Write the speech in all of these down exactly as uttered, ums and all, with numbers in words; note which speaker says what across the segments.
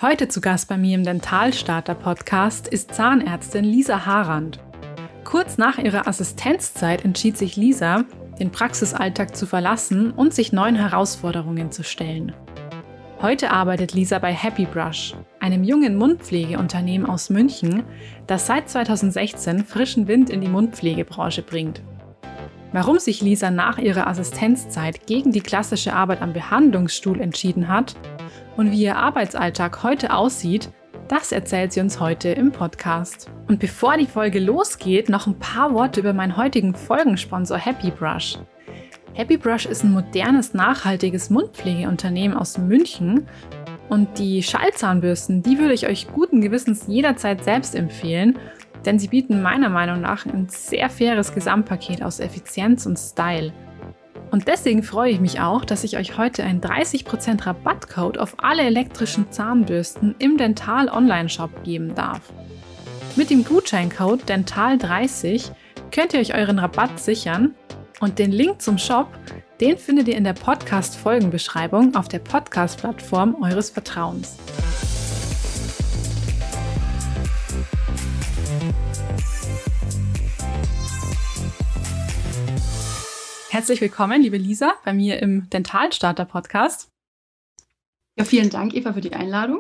Speaker 1: Heute zu Gast bei mir im Dentalstarter-Podcast ist Zahnärztin Lisa Harand. Kurz nach ihrer Assistenzzeit entschied sich Lisa, den Praxisalltag zu verlassen und sich neuen Herausforderungen zu stellen. Heute arbeitet Lisa bei Happy Brush, einem jungen Mundpflegeunternehmen aus München, das seit zweitausendsechzehn frischen Wind in die Mundpflegebranche bringt. Warum sich Lisa nach ihrer Assistenzzeit gegen die klassische Arbeit am Behandlungsstuhl entschieden hat und wie ihr Arbeitsalltag heute aussieht, das erzählt sie uns heute im Podcast. Und bevor die Folge losgeht, noch ein paar Worte über meinen heutigen Folgensponsor Happy Brush. Happy Brush ist ein modernes, nachhaltiges Mundpflegeunternehmen aus München und die Schallzahnbürsten, die würde ich euch guten Gewissens jederzeit selbst empfehlen, denn sie bieten meiner Meinung nach ein sehr faires Gesamtpaket aus Effizienz und Style. Und deswegen freue ich mich auch, dass ich euch heute einen dreißig Prozent Rabattcode auf alle elektrischen Zahnbürsten im Dental-Online-Shop geben darf. Mit dem Gutscheincode dental dreißig könnt ihr euch euren Rabatt sichern und den Link zum Shop, den findet ihr in der Podcast-Folgenbeschreibung auf der Podcast-Plattform eures Vertrauens. Herzlich willkommen, liebe Lisa, bei mir im Dentalstarter-Podcast.
Speaker 2: Ja, vielen Dank, Eva, für die Einladung.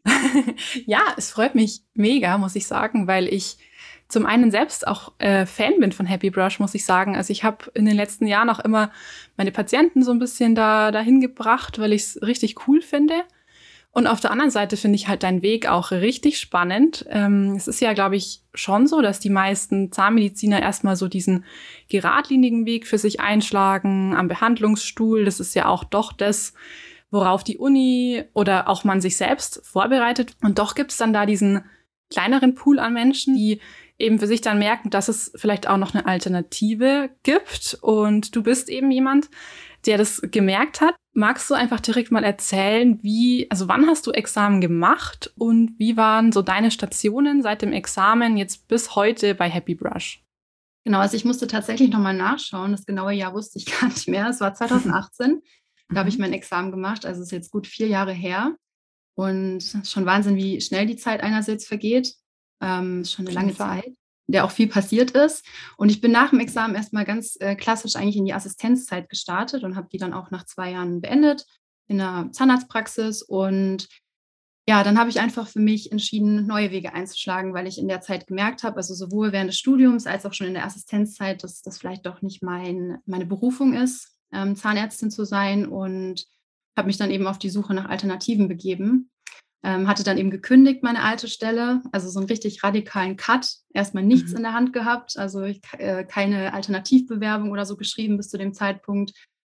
Speaker 1: Ja, es freut mich mega, muss ich sagen, weil ich zum einen selbst auch äh, Fan bin von Happy Brush, muss ich sagen. Also ich habe in den letzten Jahren auch immer meine Patienten so ein bisschen da dahin gebracht, weil ich es richtig cool finde. Und auf der anderen Seite finde ich halt deinen Weg auch richtig spannend. Ähm, es ist ja, glaube ich, schon so, dass die meisten Zahnmediziner erstmal so diesen geradlinigen Weg für sich einschlagen am Behandlungsstuhl. Das ist ja auch doch das, worauf die Uni oder auch man sich selbst vorbereitet. Und doch gibt es dann da diesen kleineren Pool an Menschen, die eben für sich dann merken, dass es vielleicht auch noch eine Alternative gibt. Und du bist eben jemand, der das gemerkt hat. Magst du einfach direkt mal erzählen, wie, also wann hast du Examen gemacht und wie waren so deine Stationen seit dem Examen jetzt bis heute bei Happy Brush?
Speaker 2: Genau, also ich musste tatsächlich nochmal nachschauen. Das genaue Jahr wusste ich gar nicht mehr. Es war zweitausendachtzehn. Da habe ich mein Examen gemacht. Also es ist jetzt gut vier Jahre her. Und es ist schon Wahnsinn, wie schnell die Zeit einerseits vergeht. Ähm, ist schon eine lange Zeit, in der auch viel passiert ist. Und ich bin nach dem Examen erstmal ganz äh, klassisch eigentlich in die Assistenzzeit gestartet und habe die dann auch nach zwei Jahren beendet in der Zahnarztpraxis. Und ja, dann habe ich einfach für mich entschieden, neue Wege einzuschlagen, weil ich in der Zeit gemerkt habe, also sowohl während des Studiums als auch schon in der Assistenzzeit, dass das vielleicht doch nicht mein, meine Berufung ist, ähm, Zahnärztin zu sein, und habe mich dann eben auf die Suche nach Alternativen begeben. Ähm, hatte dann eben gekündigt, meine alte Stelle, also so einen richtig radikalen Cut, erstmal nichts
Speaker 1: Mhm.
Speaker 2: in der Hand gehabt, also ich, äh, keine Alternativbewerbung oder so geschrieben bis zu dem Zeitpunkt,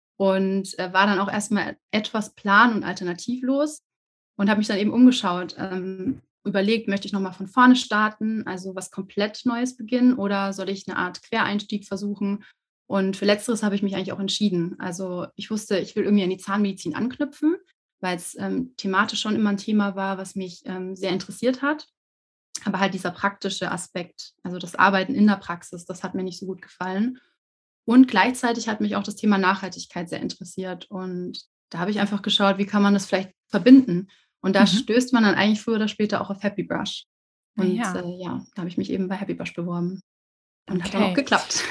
Speaker 2: und äh, war dann auch erstmal etwas plan- und alternativlos und habe mich dann eben umgeschaut, ähm, überlegt, möchte ich nochmal von vorne starten, also was komplett Neues beginnen, oder soll ich eine Art Quereinstieg versuchen? Und für Letzteres habe ich mich eigentlich auch entschieden. Also ich wusste, ich will irgendwie an die Zahnmedizin anknüpfen, weil es ähm, thematisch schon immer ein Thema war, was mich ähm, sehr interessiert hat. Aber halt dieser praktische Aspekt, also das Arbeiten in der Praxis, das hat mir nicht so gut gefallen. Und gleichzeitig hat mich auch das Thema Nachhaltigkeit sehr interessiert. Und da habe ich einfach geschaut, wie kann man das vielleicht verbinden. Und da
Speaker 1: Mhm.
Speaker 2: stößt man dann eigentlich früher oder später auch auf Happy Brush.
Speaker 1: Ah
Speaker 2: Und
Speaker 1: ja,
Speaker 2: äh, ja, da habe ich mich eben bei Happy Brush beworben. Und hat dann auch
Speaker 1: okay.
Speaker 2: geklappt.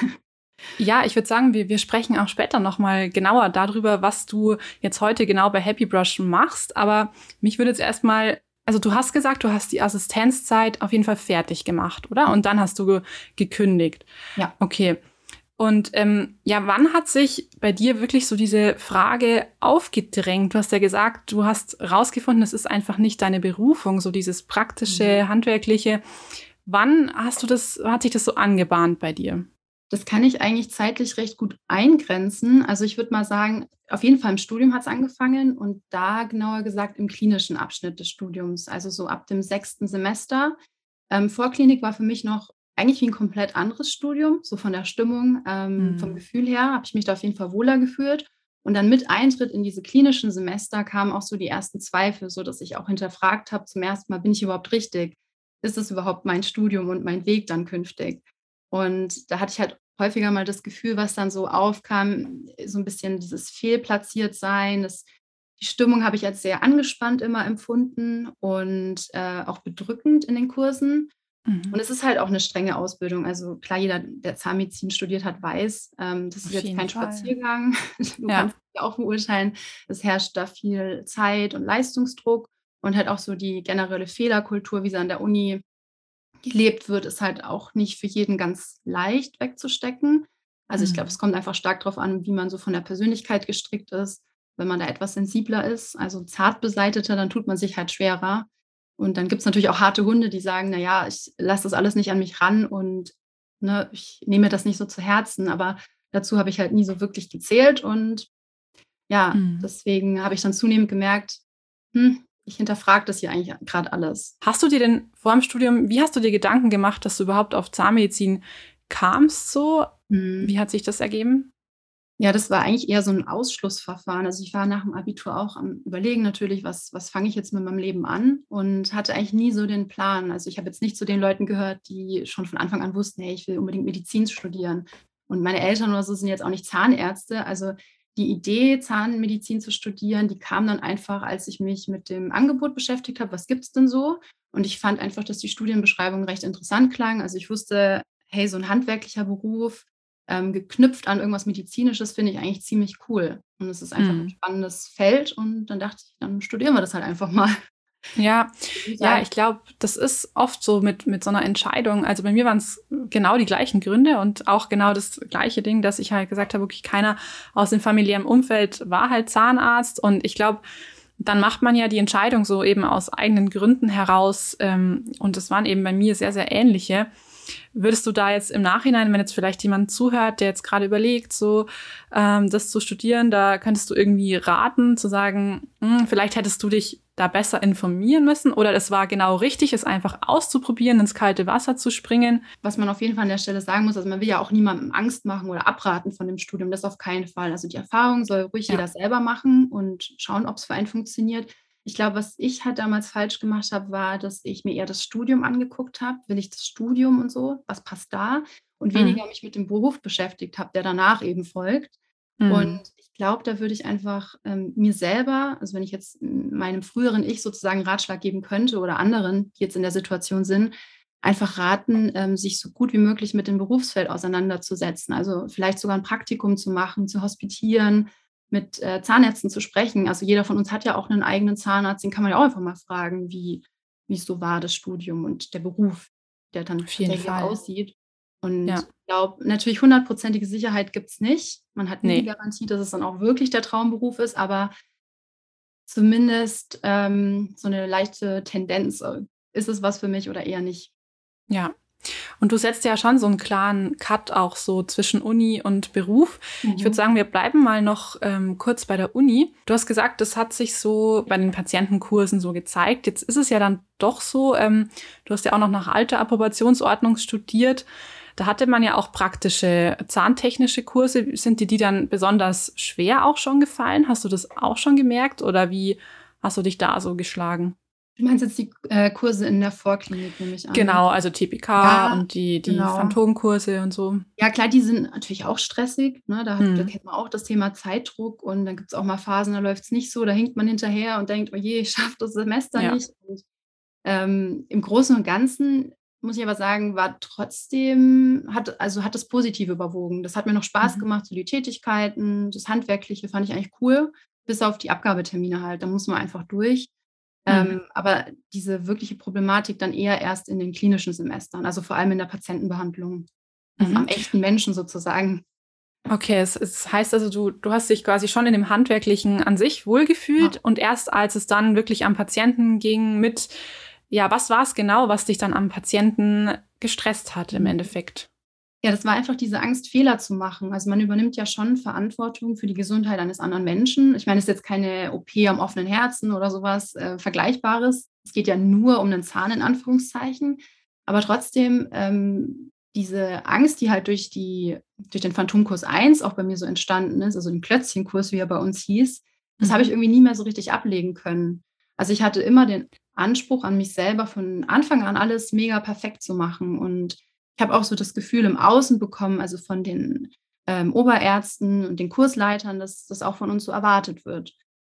Speaker 1: Ja, ich würde sagen, wir, wir sprechen auch später nochmal genauer darüber, was du jetzt heute genau bei Happy Brush machst. Aber mich würde jetzt erstmal, also du hast gesagt, du hast die Assistenzzeit auf jeden Fall fertig gemacht, oder? Und dann hast du ge gekündigt.
Speaker 2: Ja.
Speaker 1: Okay. Und ähm, ja, wann hat sich bei dir wirklich so diese Frage aufgedrängt? Du hast ja gesagt, du hast rausgefunden, es ist einfach nicht deine Berufung, so dieses praktische,
Speaker 2: Mhm.
Speaker 1: handwerkliche. Wann hast du das, hat sich das so angebahnt bei dir?
Speaker 2: Das kann ich eigentlich zeitlich recht gut eingrenzen. Also ich würde mal sagen, auf jeden Fall im Studium hat es angefangen, und da genauer gesagt im klinischen Abschnitt des Studiums, also so ab dem sechsten Semester. Ähm, Vorklinik war für mich noch eigentlich wie ein komplett anderes Studium, so von der Stimmung, ähm, vom
Speaker 1: Hm.
Speaker 2: Gefühl her habe ich mich da auf jeden Fall wohler gefühlt. Und dann mit Eintritt in diese klinischen Semester kamen auch so die ersten Zweifel, so dass ich auch hinterfragt habe, zum ersten Mal, bin ich überhaupt richtig? Ist es überhaupt mein Studium und mein Weg dann künftig? Und da hatte ich halt häufiger mal das Gefühl, was dann so aufkam, so ein bisschen dieses Fehlplatziertsein, das Die Stimmung habe ich als sehr angespannt immer empfunden und äh, auch bedrückend in den Kursen. Und
Speaker 1: Mhm.
Speaker 2: es ist halt auch eine strenge Ausbildung. Also klar, jeder, der Zahnmedizin studiert hat, weiß, ähm, das ist
Speaker 1: Auf
Speaker 2: jetzt
Speaker 1: jeden
Speaker 2: kein
Speaker 1: Fall.
Speaker 2: Spaziergang. Du
Speaker 1: Ja.
Speaker 2: kannst es ja auch beurteilen. Es herrscht da viel Zeit und Leistungsdruck und halt auch so die generelle Fehlerkultur, wie sie an der Uni gelebt wird, ist halt auch nicht für jeden ganz leicht wegzustecken. Also, ich glaube, es
Speaker 1: Mhm.
Speaker 2: kommt einfach stark drauf an, wie man so von der Persönlichkeit gestrickt ist. Wenn man da etwas sensibler ist, also zart beseiteter, dann tut man sich halt schwerer. Und dann gibt's natürlich auch harte Hunde, die sagen: „Na ja, ich lasse das alles nicht an mich ran und, ne, ich nehme mir das nicht so zu Herzen.“ Aber dazu habe ich halt nie so wirklich gezählt und ja,
Speaker 1: Mhm.
Speaker 2: deswegen habe ich dann zunehmend gemerkt: „Hm, ich hinterfrage das hier eigentlich grad alles.“
Speaker 1: Hast du dir denn vor dem Studium wie hast du dir Gedanken gemacht, dass du überhaupt auf Zahnmedizin kamst so?
Speaker 2: Mhm.
Speaker 1: Wie hat sich das ergeben?
Speaker 2: Ja, das war eigentlich eher so 'n Ausschlussverfahren. Also, ich war nach dem Abitur auch am Überlegen natürlich, was was fange ich jetzt mit meinem Leben an und hatte eigentlich nie so den Plan. Also, ich habe jetzt nicht zu den Leuten gehört, die schon von Anfang an wussten: „Hey, ich will unbedingt Medizin studieren.“ Und meine Eltern oder so sind jetzt auch nicht Zahnärzte. Also, die Idee, Zahnmedizin zu studieren, die kam dann einfach, als ich mich mit dem Angebot beschäftigt habe: „Was gibt's denn so?“ Und ich fand einfach, dass die Studienbeschreibung recht interessant klang. Also, ich wusste: „Hey, so 'n handwerklicher Beruf, ähm, geknüpft an irgendwas Medizinisches, finde ich eigentlich ziemlich cool. Und es ist einfach 'n
Speaker 1: Mhm.
Speaker 2: spannendes Feld und dann dachte ich: „Dann studieren wir das halt einfach mal.“
Speaker 1: Ja,
Speaker 2: Würdest du
Speaker 1: ja,
Speaker 2: sagen?
Speaker 1: ich glaube, das ist oft so mit mit so 'ner Entscheidung. Also, bei mir waren's genau die gleichen Gründe und auch genau das gleiche Ding, dass ich halt gesagt habe: „Okay, keiner aus dem familiären Umfeld war halt Zahnarzt.“ Und ich glaube, dann macht man ja die Entscheidung so eben aus eigenen Gründen heraus, ähm, und das waren eben bei mir sehr, sehr ähnliche. Würdest du da jetzt im Nachhinein, wenn jetzt vielleicht jemand zuhört, der jetzt gerade überlegt, so ähm, das zu studieren, da könntest du irgendwie raten, zu sagen, hm, vielleicht hättest du dich da besser informieren müssen oder es war genau richtig, es einfach auszuprobieren, ins kalte Wasser zu springen?
Speaker 2: Was man auf jeden Fall an der Stelle sagen muss, also, man will ja auch niemandem Angst machen oder abraten von dem Studium, das auf keinen Fall. Also, die Erfahrung soll ruhig
Speaker 1: Ja.
Speaker 2: jeder selber machen und schauen, ob's für einen funktioniert. Ich glaube, was ich halt damals falsch gemacht habe, war, dass ich mir eher das Studium angeguckt habe. Will ich das Studium und so? Was passt da? Und
Speaker 1: Mhm.
Speaker 2: weniger mich mit dem Beruf beschäftigt habe, der danach eben folgt. Und
Speaker 1: Mhm.
Speaker 2: ich glaube, da würde ich einfach, ähm, mir selber also, wenn ich jetzt m meinem früheren Ich sozusagen Ratschlag geben könnte oder anderen, die jetzt in der Situation sind, einfach raten, ähm, sich so gut wie möglich mit dem Berufsfeld auseinanderzusetzen. Also, vielleicht sogar 'n Praktikum zu machen, zu hospitieren, mit, äh, Zahnärzten zu sprechen. Also, jeder von uns hat ja auch 'nen eigenen Zahnarzt, den kann man ja auch einfach mal fragen, wie wie's so war, das Studium und der Beruf, der dann
Speaker 1: Auf jeden
Speaker 2: tatsächlich auch
Speaker 1: Fall.
Speaker 2: aussieht. Und
Speaker 1: Ja.
Speaker 2: ich glaube, natürlich hundertprozentige Sicherheit gibt's nicht. Man hat nie die
Speaker 1: Ne.
Speaker 2: Garantie, dass es dann auch wirklich der Traumberuf ist, aber zumindest, ähm, so 'ne leichte Tendenz, äh, ist es was für mich oder eher nicht?
Speaker 1: Ja. Und du setzt ja schon so 'n klaren Cut auch so zwischen Uni und Beruf. Ich würde
Speaker 2: Mhm.
Speaker 1: sagen, wir bleiben mal noch, ähm, kurz bei der Uni. Du hast gesagt, das hat sich so bei den Patientenkursen so gezeigt. Jetzt ist es ja dann doch so, ähm, du hast ja auch noch nach alter Approbationsordnung studiert. Da hatte man ja auch praktische zahntechnische Kurse. Sind dir die dann besonders schwer auch schon gefallen? Hast du das auch schon gemerkt oder wie hast du dich da so geschlagen?
Speaker 2: Du meinst jetzt die K äh, Kurse in der Vorklinik, nehme ich an, ne?
Speaker 1: Genau, also TPK
Speaker 2: Ja,
Speaker 1: und die die
Speaker 2: genau.
Speaker 1: Phantomkurse und so.
Speaker 2: Ja klar, die sind natürlich auch stressig, ne? Da hat da
Speaker 1: Mhm.
Speaker 2: kennt man auch das Thema Zeitdruck und dann gibt's auch mal Phasen, da läuft's nicht so, da hinkt man hinterher und denkt: „Oh je, ich schaffe das Semester
Speaker 1: Ja.
Speaker 2: nicht.“ Und, ähm, im Großen und Ganzen muss ich aber sagen, war trotzdem hat also, hat das Positive überwogen. Das hat mir noch Spaß
Speaker 1: Mhm.
Speaker 2: gemacht, so die Tätigkeiten, das Handwerkliche fand ich eigentlich cool, bis auf die Abgabetermine halt, da muss man einfach durch.
Speaker 1: Mhm.
Speaker 2: Ähm, aber diese wirkliche Problematik dann eher erst in den klinischen Semestern, also, vor allem in der Patientenbehandlung, ähm,
Speaker 1: Mhm.
Speaker 2: am echten Menschen sozusagen.
Speaker 1: Okay, es es heißt also, du du hast dich quasi schon in dem Handwerklichen an sich wohlgefühlt
Speaker 2: Ja.
Speaker 1: und erst als es dann wirklich am Patienten ging mit ja, was war's genau, was dich dann am Patienten gestresst hat im
Speaker 2: Mhm.
Speaker 1: Endeffekt?
Speaker 2: Ja, das war einfach diese Angst, Fehler zu machen. Also, man übernimmt ja schon Verantwortung für die Gesundheit eines anderen Menschen. Ich meine, es ist jetzt keine OP am offenen Herzen oder so was, äh, Vergleichbares. Es geht ja nur um 'nen Zahn in Anführungszeichen. Aber trotzdem, ähm, diese Angst, die halt durch die durch den Phantomkurs eins auch bei mir so entstanden ist, also, den Klötzchenkurs, wie er bei uns hieß, das habe ich
Speaker 1: Mhm.
Speaker 2: irgendwie nie mehr so richtig ablegen können. Also, ich hatte immer den Anspruch an mich selber, von Anfang an alles mega perfekt zu machen. Und ich habe auch so das Gefühl im Außen bekommen, also, von den, ähm, Oberärzten und den Kursleitern, dass das auch von uns so erwartet wird.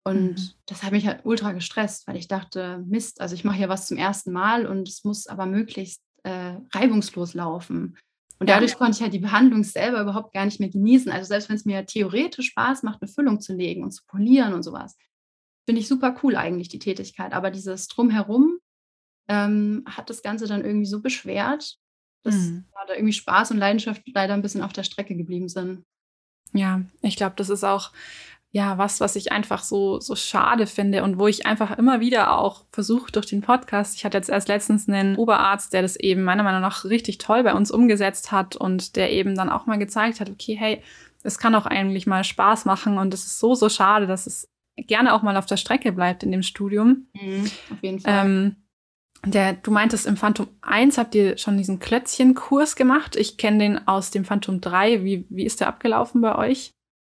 Speaker 2: Und
Speaker 1: Mhm.
Speaker 2: das hat mich halt ultra gestresst, weil ich dachte: „Mist, also ich mache hier was zum ersten Mal und es muss aber möglichst, äh, reibungslos laufen.“ Und
Speaker 1: Ja.
Speaker 2: dadurch konnte ich halt die Behandlung selber überhaupt gar nicht mehr genießen. Also, selbst wenn's mir theoretisch Spaß macht, 'ne Füllung zu legen und zu polieren und so was, finde ich super cool eigentlich die Tätigkeit. Aber dieses Drumherum, ähm, hat das Ganze dann irgendwie so beschwert, dass,
Speaker 1: Mhm.
Speaker 2: ja, da irgendwie Spaß und Leidenschaft leider 'n bisschen auf der Strecke geblieben sind.
Speaker 1: Ja, ich glaube, das ist auch, ja, was, was ich einfach so so schade finde und wo ich einfach immer wieder auch versuche durch den Podcast ich hatte jetzt erst letztens 'nen Oberarzt, der das eben meiner Meinung nach richtig toll bei uns umgesetzt hat und der eben dann auch mal gezeigt hat: „Okay, hey, es kann auch eigentlich mal Spaß machen und es ist so, so schade, dass es gerne auch mal auf der Strecke bleibt in dem Studium.“
Speaker 2: Mhm, auf jeden Fall.
Speaker 1: Ähm, der du meintest, im Phantom eins habt ihr schon diesen Klötzchenkurs gemacht. Ich kenne den aus dem Phantom drei. Wie wie ist der abgelaufen bei euch?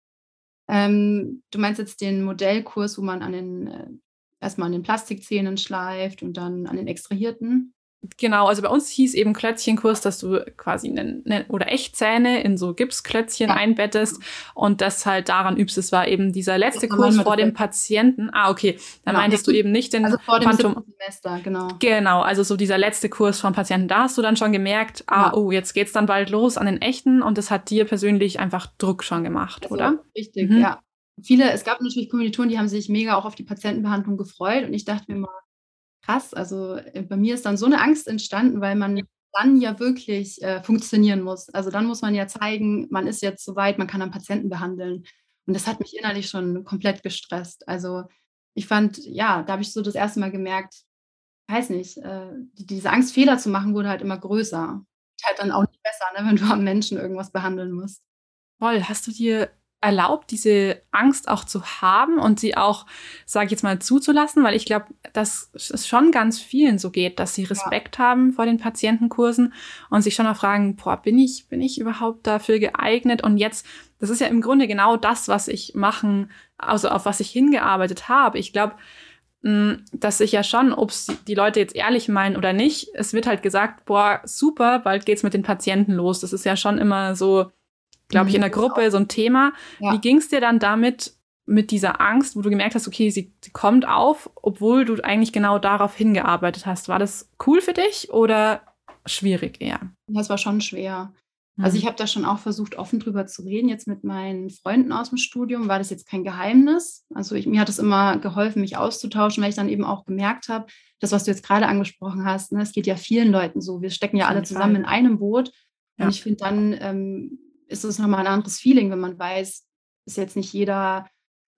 Speaker 2: Ähm, du meinst jetzt den Modellkurs, wo man an den äh, erst mal an den Plastikzähnen schleift und dann an den extrahierten?
Speaker 1: Genau, also bei uns hieß eben Klötzchenkurs, dass du quasi 'nen 'nen oder Echtzähne in so Gipsklötzchen
Speaker 2: Ja.
Speaker 1: einbettest und das halt daran übst. Es war eben dieser
Speaker 2: Das
Speaker 1: letzte
Speaker 2: war
Speaker 1: Kurs
Speaker 2: manchmal
Speaker 1: vor dem
Speaker 2: dasselbe.
Speaker 1: Patienten. Ah, okay, dann
Speaker 2: Genau, ne.
Speaker 1: meintest du eben nicht den
Speaker 2: Also vor dem
Speaker 1: Phantom
Speaker 2: siebten Semester, genau.
Speaker 1: Genau, also so dieser letzte Kurs vom Patienten. Da hast du dann schon gemerkt: „Ah,
Speaker 2: Ja.
Speaker 1: oh, jetzt geht's dann bald los an den echten“, und das hat dir persönlich einfach Druck schon gemacht,
Speaker 2: Also,
Speaker 1: oder?
Speaker 2: richtig,
Speaker 1: Mhm.
Speaker 2: ja. Viele es gab natürlich Kommilitonen, die haben sich mega auch auf die Patientenbehandlung gefreut und ich dachte mir immer: „Krass“, also, äh, bei mir ist dann so 'ne Angst entstanden, weil man dann ja wirklich, äh, funktionieren muss. Also, dann muss man ja zeigen, man ist jetzt so weit, man kann dann Patienten behandeln. Und das hat mich innerlich schon komplett gestresst. Also, ich fand ja, da habe ich so das erste Mal gemerkt weiß nicht, äh, d diese Angst, Fehler zu machen, wurde halt immer größer. Ist halt dann auch nicht besser, ne, wenn du am Menschen irgendwas behandeln musst.
Speaker 1: Voll. Hast du dir erlaubt, diese Angst auch zu haben und sie auch, sage ich jetzt mal, zuzulassen? Weil ich glaube, dass es schon ganz vielen so geht, dass sie
Speaker 2: Ja.
Speaker 1: Respekt haben vor den Patientenkursen und sich schon auch fragen: „Boah, bin ich bin ich überhaupt dafür geeignet?“ Und jetzt das ist ja im Grunde genau das, was ich machen also, auf was ich hingearbeitet habe. Ich glaube, hm, dass ich ja schon, ob's die Leute jetzt ehrlich meinen oder nicht es wird halt gesagt: „Boah, super, bald geht's mit den Patienten los.“ Das ist ja schon immer so, glaube ich,
Speaker 2: Mhm,
Speaker 1: in der
Speaker 2: ist auch
Speaker 1: Gruppe so 'n Thema. Wie
Speaker 2: Ja.
Speaker 1: ging's dir dann damit mit dieser Angst, wo du gemerkt hast, okay, sie sie kommt auf, obwohl du eigentlich genau darauf hingearbeitet hast? War das cool für dich oder schwierig eher?
Speaker 2: Ja, es war schon schwer. Also, ich
Speaker 1: Mhm.
Speaker 2: habe da schon auch versucht, offen drüber zu reden. Jetzt mit meinen Freunden aus'm Studium war das jetzt kein Geheimnis. Also, ich mir hat es immer geholfen, mich auszutauschen, weil ich dann eben auch gemerkt habe, das, was du jetzt grade angesprochen hast, ne, es geht ja vielen Leuten so. Wir stecken ja
Speaker 1: Auf
Speaker 2: alle
Speaker 1: jeden
Speaker 2: zusammen
Speaker 1: Fall.
Speaker 2: in einem Boot und
Speaker 1: Ja.
Speaker 2: ich finde, dann, ähm, ist es noch mal 'n anderes Feeling, wenn man weiß, ist jetzt nicht jeder,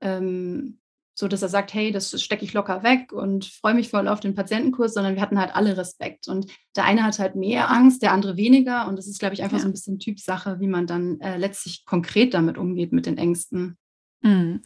Speaker 2: ähm, so, dass er sagt: „Hey, das stecke ich locker weg und freue mich voll auf den Patientenkurs“, sondern wir hatten halt alle Respekt. Und der eine hat halt mehr Angst, der andere weniger. Und das ist, glaube ich, einfach so
Speaker 1: Ja.
Speaker 2: 'n bisschen Typsache, wie man dann, äh, letztlich konkret damit umgeht mit den Ängsten.
Speaker 1: Mhm.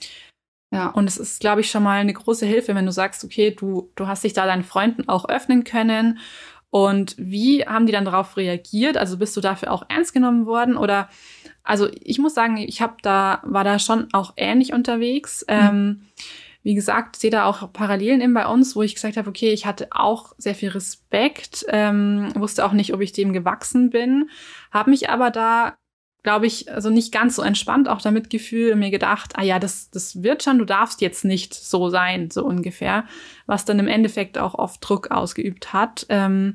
Speaker 2: Ja.
Speaker 1: Und es ist, glaube ich, schon mal 'ne große Hilfe, wenn du sagst, okay, du du hast dich da deinen Freunden auch öffnen können. Und wie haben die dann darauf reagiert? Also, bist du dafür auch ernst genommen worden? Oder also, ich muss sagen, ich habe da war da schon auch ähnlich unterwegs.
Speaker 2: Mhm.
Speaker 1: Ähm, wie gesagt, sehe da auch Parallelen eben bei uns, wo ich gesagt habe: „Okay, ich hatte auch sehr viel Respekt, ähm, wusste auch nicht, ob ich dem gewachsen bin.“ Habe mich aber da, glaube ich, also, nicht ganz so entspannt auch damit gefühlt und mir gedacht: „Ah ja, das das wird schon, du darfst jetzt nicht so sein“, so ungefähr, was dann im Endeffekt auch oft Druck ausgeübt hat. Ähm,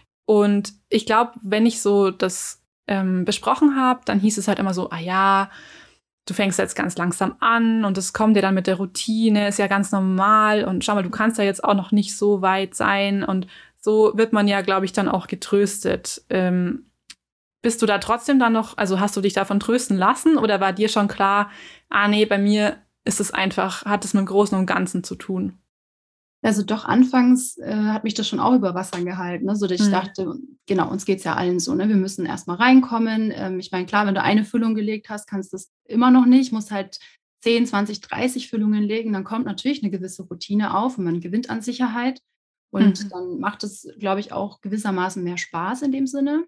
Speaker 1: und ich glaube, wenn ich so das, ähm, besprochen habe, dann hieß es halt immer so: „Ah ja, du fängst jetzt ganz langsam an und das kommt dir dann mit der Routine, ist ja ganz normal und schau mal, du kannst ja jetzt auch noch nicht so weit sein.“ Und so wird man ja, glaube ich, dann auch getröstet. Ähm, bist du da trotzdem dann noch also, hast du dich davon trösten lassen oder war dir schon klar: „Ah ne, bei mir ist es einfach hat es mit dem Großen und Ganzen zu tun?“
Speaker 2: Also, doch anfangs, äh, hat mich das schon auch über Wasser gehalten, ne, so dass ich
Speaker 1: Mhm.
Speaker 2: dachte genau, uns geht's ja allen so, ne? Wir müssen erst mal reinkommen. Ähm, ich meine, klar, wenn du eine Füllung gelegt hast, kannst du's immer noch nicht, musst halt zehn, zwanzig, dreißig Füllungen legen, dann kommt natürlich 'ne gewisse Routine auf und man gewinnt an Sicherheit. Und
Speaker 1: Mhm.
Speaker 2: dann macht es, glaube ich, auch gewissermaßen mehr Spaß in dem Sinne.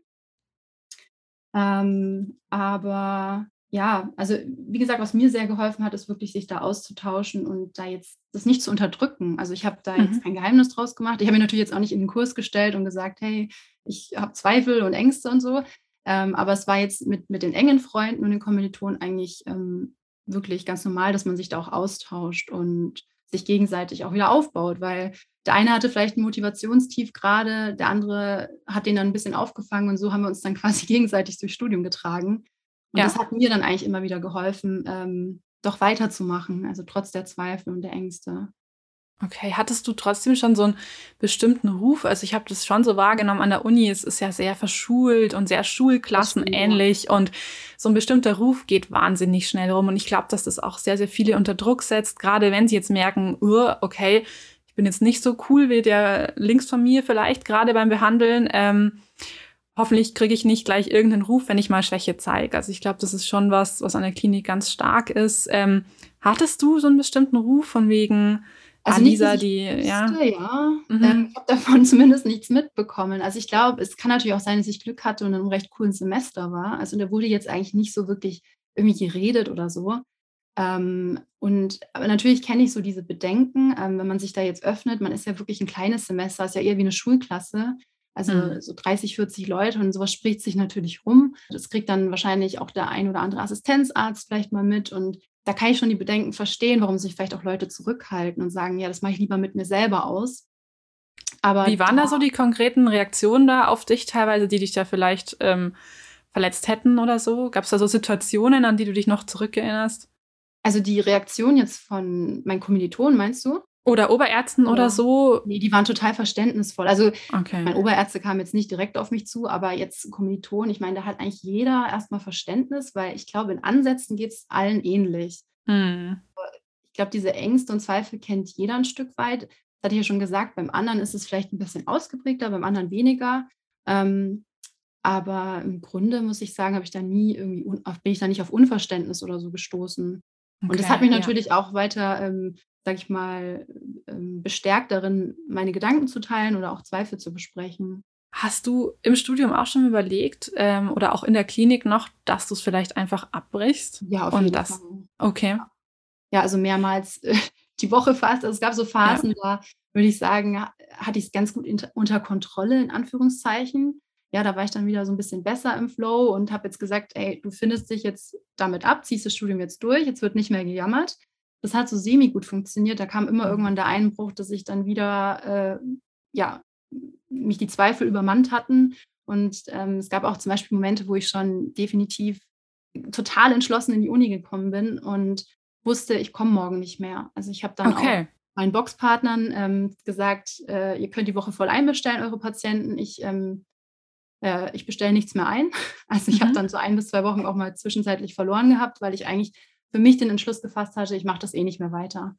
Speaker 2: Ähm, aber ja, also, wie gesagt, was mir sehr geholfen hat, ist wirklich, sich da auszutauschen und da jetzt das nicht zu unterdrücken. Also, ich habe da jetzt
Speaker 1: Mhm.
Speaker 2: kein Geheimnis draus gemacht. Ich habe mich natürlich jetzt auch nicht in 'n Kurs gestellt und gesagt: „Hey, ich habe Zweifel und Ängste und so.“ Ähm, aber es war jetzt mit mit den engen Freunden und den Kommilitonen eigentlich, ähm, wirklich ganz normal, dass man sich da auch austauscht und sich gegenseitig auch wieder aufbaut, weil der eine hatte vielleicht ein Motivationstief gerade, der andere hat den dann ein bisschen aufgefangen und so haben wir uns dann quasi gegenseitig durchs Studium getragen. Und das
Speaker 1: Ja.
Speaker 2: hat mir dann eigentlich immer wieder geholfen, ähm, doch weiterzumachen, also trotz der Zweifel und der Ängste.
Speaker 1: Okay, hattest du trotzdem schon so einen bestimmten Ruf? Also, ich habe das schon so wahrgenommen an der Uni, es ist ja sehr verschult und sehr
Speaker 2: Das stimmt, ja.
Speaker 1: schulklassenähnlich und so ein bestimmter Ruf geht wahnsinnig schnell rum und ich glaube, dass das auch sehr, sehr viele unter Druck setzt, gerade wenn sie jetzt merken: „Uh, okay, ich bin jetzt nicht so cool wie der links von mir vielleicht gerade beim Behandeln. Ähm, hoffentlich kriege ich nicht gleich irgendeinen Ruf, wenn ich mal Schwäche zeige.“ Also, ich glaube, das ist schon was, was an der Klinik ganz stark ist. Ähm, hattest du so einen bestimmten Ruf von wegen: „Ah,
Speaker 2: Also nicht, dass
Speaker 1: Lisa,
Speaker 2: ich
Speaker 1: die“, ja?
Speaker 2: wüsste, ja. Ähm,
Speaker 1: Mhm.
Speaker 2: ich habe davon zumindest nichts mitbekommen. Also, ich glaube, es kann natürlich auch sein, dass ich Glück hatte und in 'nem recht coolen Semester war. Also, da wurde jetzt eigentlich nicht so wirklich irgendwie geredet oder so. Ähm, und aber natürlich kenne ich so diese Bedenken, ähm, wenn man sich da jetzt öffnet. Man ist ja wirklich ein kleines Semester, ist ja eher wie eine Schulklasse, also
Speaker 1: Mhm.
Speaker 2: so dreißig, vierzig Leute und sowas spricht sich natürlich rum. Das kriegt dann wahrscheinlich auch der ein oder andere Assistenzarzt vielleicht mal mit und da kann ich schon die Bedenken verstehen, warum sich vielleicht auch Leute zurückhalten und sagen: „Ja, das mache ich lieber mit mir selber aus.“ Aber
Speaker 1: Wie waren da so die konkreten Reaktionen da auf dich teilweise, die dich da vielleicht, ähm, verletzt hätten oder so? Gab's da so Situationen, an die du dich noch zurückerinnerst?
Speaker 2: also die Reaktion jetzt von meinen Kommilitonen, meinst du?
Speaker 1: Oder Oberärzten oder
Speaker 2: Oder
Speaker 1: so?
Speaker 2: ne, die waren total verständnisvoll. Also,
Speaker 1: Okay.
Speaker 2: meine Oberärzte kamen jetzt nicht direkt auf mich zu, aber jetzt Kommilitonen, ich meine, da hat eigentlich jeder erst mal Verständnis, weil ich glaube, in Ansätzen geht's allen ähnlich.
Speaker 1: Mhm.
Speaker 2: Ich glaube, diese Ängste und Zweifel kennt jeder 'n Stück weit. Das hatte ich ja schon gesagt, beim anderen ist es vielleicht 'n bisschen ausgeprägter, beim anderen weniger. Ähm, aber im Grunde muss ich sagen, habe ich da nie irgendwie un auf bin ich da nicht auf Unverständnis oder so gestoßen. Und das hat
Speaker 1: Okay,
Speaker 2: mich
Speaker 1: ja.
Speaker 2: natürlich auch weiter, ähm, sage ich mal, ähm, bestärkt darin, meine Gedanken zu teilen oder auch Zweifel zu besprechen.
Speaker 1: Hast du im Studium auch schon überlegt, ähm, oder auch in der Klinik noch, dass du's vielleicht einfach abbrichst
Speaker 2: Ja, auf
Speaker 1: und
Speaker 2: jeden Fall.
Speaker 1: das okay,
Speaker 2: Ja, also mehrmals, äh, die Woche fast. Also, es gab so
Speaker 1: ja.
Speaker 2: Phasen, da würde ich sagen, ha hatte ich's ganz gut int unter Kontrolle in Anführungszeichen. Ja, da war ich dann wieder so 'n bisschen besser im Flow und habe jetzt gesagt: „Ey, du findest dich jetzt damit ab, ziehst das Studium jetzt durch, jetzt wird nicht mehr gejammert.“ Das hat so semi gut funktioniert. Da kam immer
Speaker 1: Mhm.
Speaker 2: irgendwann der Einbruch, dass ich dann wieder, äh, ja, m mich die Zweifel übermannt hatten. Und, ähm, es gab auch zum Beispiel Momente, wo ich schon definitiv total entschlossen in die Uni gekommen bin und wusste, ich komme morgen nicht mehr. Also, ich habe dann auch
Speaker 1: Okay.
Speaker 2: meinen Boxpartnern, ähm, gesagt: „Äh, ihr könnt die Woche voll einbestellen, eure Patienten. Ich, ähm äh, ich bestelle nichts mehr ein.“ Also, ich habe
Speaker 1: Mhm.
Speaker 2: dann so ein bis zwei Wochen auch mal zwischenzeitlich verloren gehabt, weil ich eigentlich für mich den Entschluss gefasst hatte, ich mache das eh nicht mehr weiter.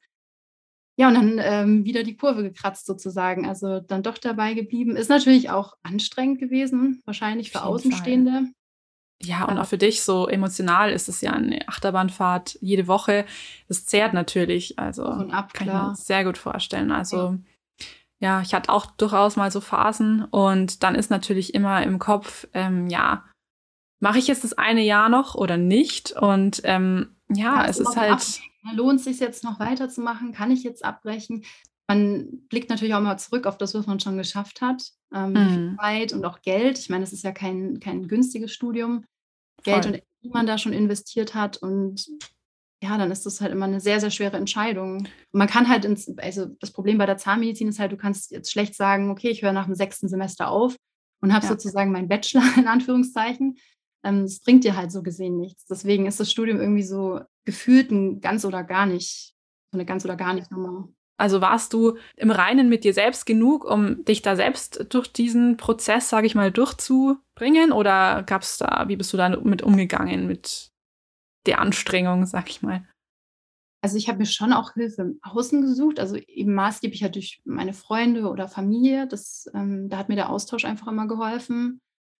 Speaker 2: Ja, und dann, ähm, wieder die Kurve gekratzt sozusagen. Also, dann doch dabei geblieben. Ist natürlich auch anstrengend gewesen, wahrscheinlich
Speaker 1: Auf
Speaker 2: für
Speaker 1: jeden Fall.
Speaker 2: Außenstehende.
Speaker 1: Ja, und
Speaker 2: Ähm,
Speaker 1: auch für dich so emotional ist es ja eine Achterbahnfahrt jede Woche. Das zehrt natürlich,
Speaker 2: auf
Speaker 1: also,
Speaker 2: und ab,
Speaker 1: kann ich mir
Speaker 2: klar.
Speaker 1: sehr gut vorstellen.
Speaker 2: Ja.
Speaker 1: Also, ja, ich hatte auch durchaus mal so Phasen und dann ist natürlich immer im Kopf, ähm, ja, mache ich jetzt das eine Jahr noch oder nicht? Und, ähm,
Speaker 2: Ja,
Speaker 1: ja,
Speaker 2: ist
Speaker 1: es
Speaker 2: immer
Speaker 1: ist
Speaker 2: so 'n
Speaker 1: halt
Speaker 2: Abwägen, ne? Lohnt sich's jetzt noch weiterzumachen? Kann ich jetzt abbrechen? Man blickt natürlich auch mal zurück auf das, was man schon geschafft hat, ähm, wie viel
Speaker 1: mhm,
Speaker 2: Zeit und auch Geld. Ich meine, das ist ja kein kein günstiges Studium. Geld und
Speaker 1: voll.
Speaker 2: Energie man da schon investiert hat und ja, dann ist das halt immer 'ne sehr, sehr schwere Entscheidung. Und man kann halt ins also, das Problem bei der Zahnmedizin ist halt, du kannst jetzt schlecht sagen: „Okay, ich höre nach dem sechsten Semester auf und habe
Speaker 1: Ja.
Speaker 2: sozusagen meinen Bachelor in Anführungszeichen.“ Ähm, das bringt dir halt so gesehen nichts. Deswegen ist das Studium irgendwie so gefühlt 'n ganz oder gar nicht so 'ne ganz oder gar nicht Nummer.
Speaker 1: Also, warst du im Reinen mit dir selbst genug, um dich da selbst durch diesen Prozess, sage ich mal, durchzubringen? Oder gab's da wie bist du damit umgegangen mit der Anstrengung, sage ich mal?
Speaker 2: Also, ich habe mir schon auch Hilfe im Außen gesucht, also eben maßgeblich halt durch meine Freunde oder Familie. Das ähm, da hat mir der Austausch einfach immer geholfen.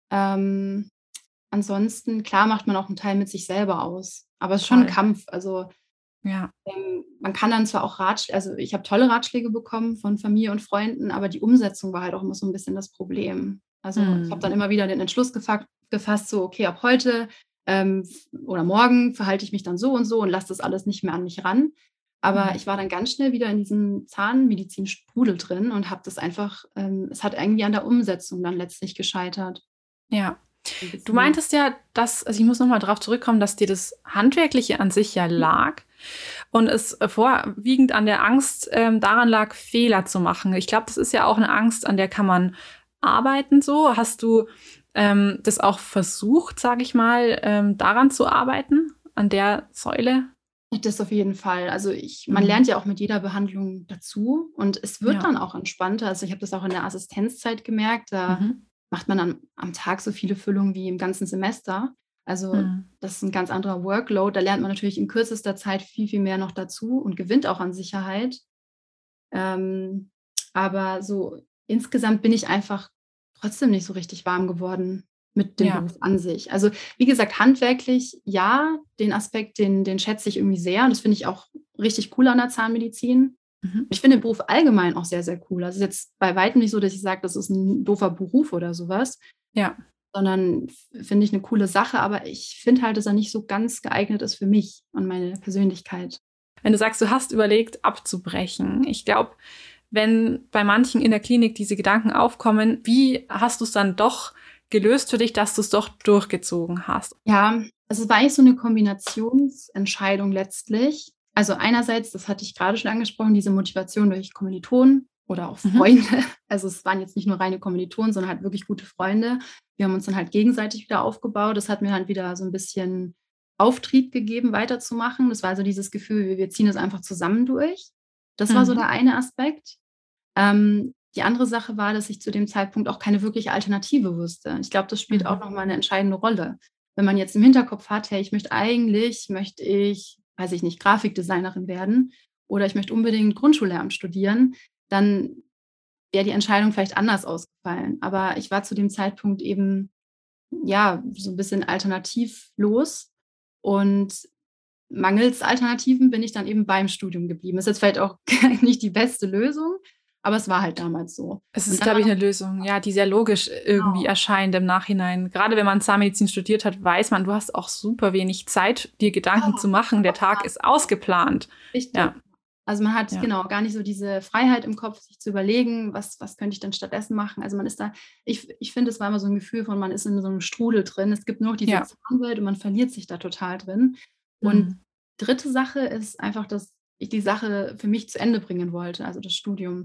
Speaker 2: Ähm, ansonsten, klar macht man auch 'n Teil mit sich selber aus, aber es ist schon 'n
Speaker 1: Voll.
Speaker 2: Kampf. Also,
Speaker 1: Ja.
Speaker 2: ähm, man kann dann zwar auch Ratsch also, ich habe tolle Ratschläge bekommen von Familie und Freunden, aber die Umsetzung war halt auch immer so 'n bisschen das Problem. Also, ich habe
Speaker 1: Mhm.
Speaker 2: dann immer wieder den Entschluss gefa gefasst, so: „Okay, ab heute, ähm, f oder morgen verhalte ich mich dann so und so und lasse das alles nicht mehr an mich ran.“ Aber
Speaker 1: Mhm.
Speaker 2: ich war dann ganz schnell wieder in diesem Zahnmedizin-Strudel drin und habe das einfach ähm, es hat irgendwie an der Umsetzung dann letztlich gescheitert.
Speaker 1: Ja.
Speaker 2: So 'n
Speaker 1: Du
Speaker 2: bisschen.
Speaker 1: meintest ja, dass also, ich muss noch mal drauf zurückkommen, dass dir das Handwerkliche an sich ja lag. und es vorwiegend an der Angst ähm, daran lag, Fehler zu machen. Ich glaube, das ist ja auch eine Angst, an der kann man arbeiten so. Hast du ähm, das auch versucht, sage ich mal, ähm, daran zu arbeiten, an der Säule?
Speaker 2: Das auf jeden Fall. Also ich, man
Speaker 1: Mhm.
Speaker 2: lernt ja auch mit jeder Behandlung dazu und es wird
Speaker 1: Ja.
Speaker 2: dann auch entspannter. Also ich habe das auch in der Assistenzzeit gemerkt, da
Speaker 1: Mhm.
Speaker 2: macht man dann am Tag so viele Füllungen wie im ganzen Semester. Also
Speaker 1: Mhm.
Speaker 2: das ist ein ganz anderer Workload. Da lernt man natürlich in kürzester Zeit viel, viel mehr noch dazu und gewinnt auch an Sicherheit. Ähm, aber so insgesamt bin ich einfach trotzdem nicht so richtig warm geworden mit dem
Speaker 1: Ja.
Speaker 2: Beruf an sich. Also, wie gesagt, handwerklich ja, den Aspekt, den den schätze ich irgendwie sehr und das finde ich auch richtig cool an der Zahnmedizin.
Speaker 1: Mhm.
Speaker 2: Ich finde den Beruf allgemein auch sehr, sehr cool. Also, es ist jetzt bei weitem nicht so, dass ich sage, das ist ein doofer Beruf oder sowas,
Speaker 1: Ja.
Speaker 2: sondern f finde ich eine coole Sache, aber ich finde halt, dass er nicht so ganz geeignet ist für mich und meine Persönlichkeit.
Speaker 1: Wenn du sagst, du hast überlegt, abzubrechen. Ich glaube, wenn bei manchen in der Klinik diese Gedanken aufkommen, wie hast du es dann doch gelöst für dich, dass du es doch durchgezogen hast?
Speaker 2: Ja, also es war eigentlich so 'ne Kombinationsentscheidung letztlich. Also einerseits, das hatte ich grade schon angesprochen, diese Motivation durch Kommilitonen oder auch
Speaker 1: Mhm.
Speaker 2: Freunde. Also, es waren jetzt nicht nur reine Kommilitonen, sondern halt wirklich gute Freunde. Wir haben uns dann halt gegenseitig wieder aufgebaut. Das hat mir dann wieder so 'n bisschen Auftrieb gegeben, weiterzumachen. Das war so dieses Gefühl, wir wir ziehen das einfach zusammen durch. Das war so
Speaker 1: Mhm.
Speaker 2: der eine Aspekt. Ähm, die andere Sache war, dass ich zu dem Zeitpunkt auch keine wirkliche Alternative wusste. Ich glaube, das spielt auch
Speaker 1: Mhm.
Speaker 2: noch mal 'ne entscheidende Rolle. Wenn man jetzt im Hinterkopf hat: „Hey, ich möchte eigentlich möchte ich, weiß ich nicht, Grafikdesignerin werden oder ich möchte unbedingt Grundschullehramt studieren“, dann wäre die Entscheidung vielleicht anders ausgefallen. Aber ich war zu dem Zeitpunkt eben, ja, so 'n bisschen alternativlos und mangels Alternativen bin ich dann eben beim Studium geblieben. Ist jetzt vielleicht auch nicht die beste Lösung, aber es war halt damals so.
Speaker 1: Es
Speaker 2: Und
Speaker 1: ist,
Speaker 2: dann war
Speaker 1: glaube ich,
Speaker 2: noch
Speaker 1: eine Lösung, ja, die sehr logisch irgendwie
Speaker 2: genau,
Speaker 1: erscheint im Nachhinein. Gerade wenn man Zahnmedizin studiert hat, weiß man, du hast auch super wenig Zeit, dir Gedanken
Speaker 2: ja,
Speaker 1: zu machen. Der Tag
Speaker 2: total,
Speaker 1: ist
Speaker 2: genau.
Speaker 1: ausgeplant.
Speaker 2: Richtig.
Speaker 1: Ja,
Speaker 2: Also, man hat
Speaker 1: ja,
Speaker 2: genau gar nicht so diese Freiheit im Kopf, sich zu überlegen: „Was was könnte ich denn stattdessen machen?“ Also, man ist da ich ich finde, es war immer so 'n Gefühl von, man ist in so 'nem Strudel drin. Es gibt nur noch diese
Speaker 1: ja.
Speaker 2: Zahnwelt und man verliert sich da total drin. Und
Speaker 1: Mhm.
Speaker 2: dritte Sache ist einfach, dass ich die Sache für mich zu Ende bringen wollte, also das Studium.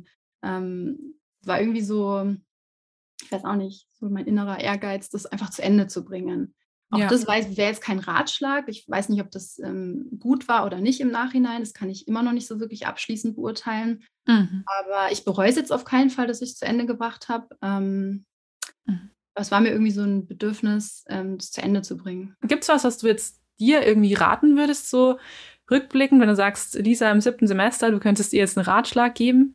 Speaker 2: Ähm, war irgendwie so, ich weiß auch nicht, so mein innerer Ehrgeiz, das einfach zu Ende zu bringen. Auch
Speaker 1: Ja.
Speaker 2: das weiß wäre jetzt kein Ratschlag. Ich weiß nicht, ob das, ähm, gut war oder nicht im Nachhinein. Das kann ich immer noch nicht so wirklich abschließend beurteilen.
Speaker 1: Mhm.
Speaker 2: Aber ich bereue es jetzt auf keinen Fall, dass ich's zu Ende gebracht habe. Ähm,
Speaker 1: Mhm.
Speaker 2: aber es war mir irgendwie so 'n Bedürfnis, ähm, das zu Ende zu bringen.
Speaker 1: Gibt's was, was du jetzt dir irgendwie raten würdest, so rückblickend, wenn du sagst: „Lisa im siebten Semester, du könntest ihr jetzt 'n Ratschlag geben?“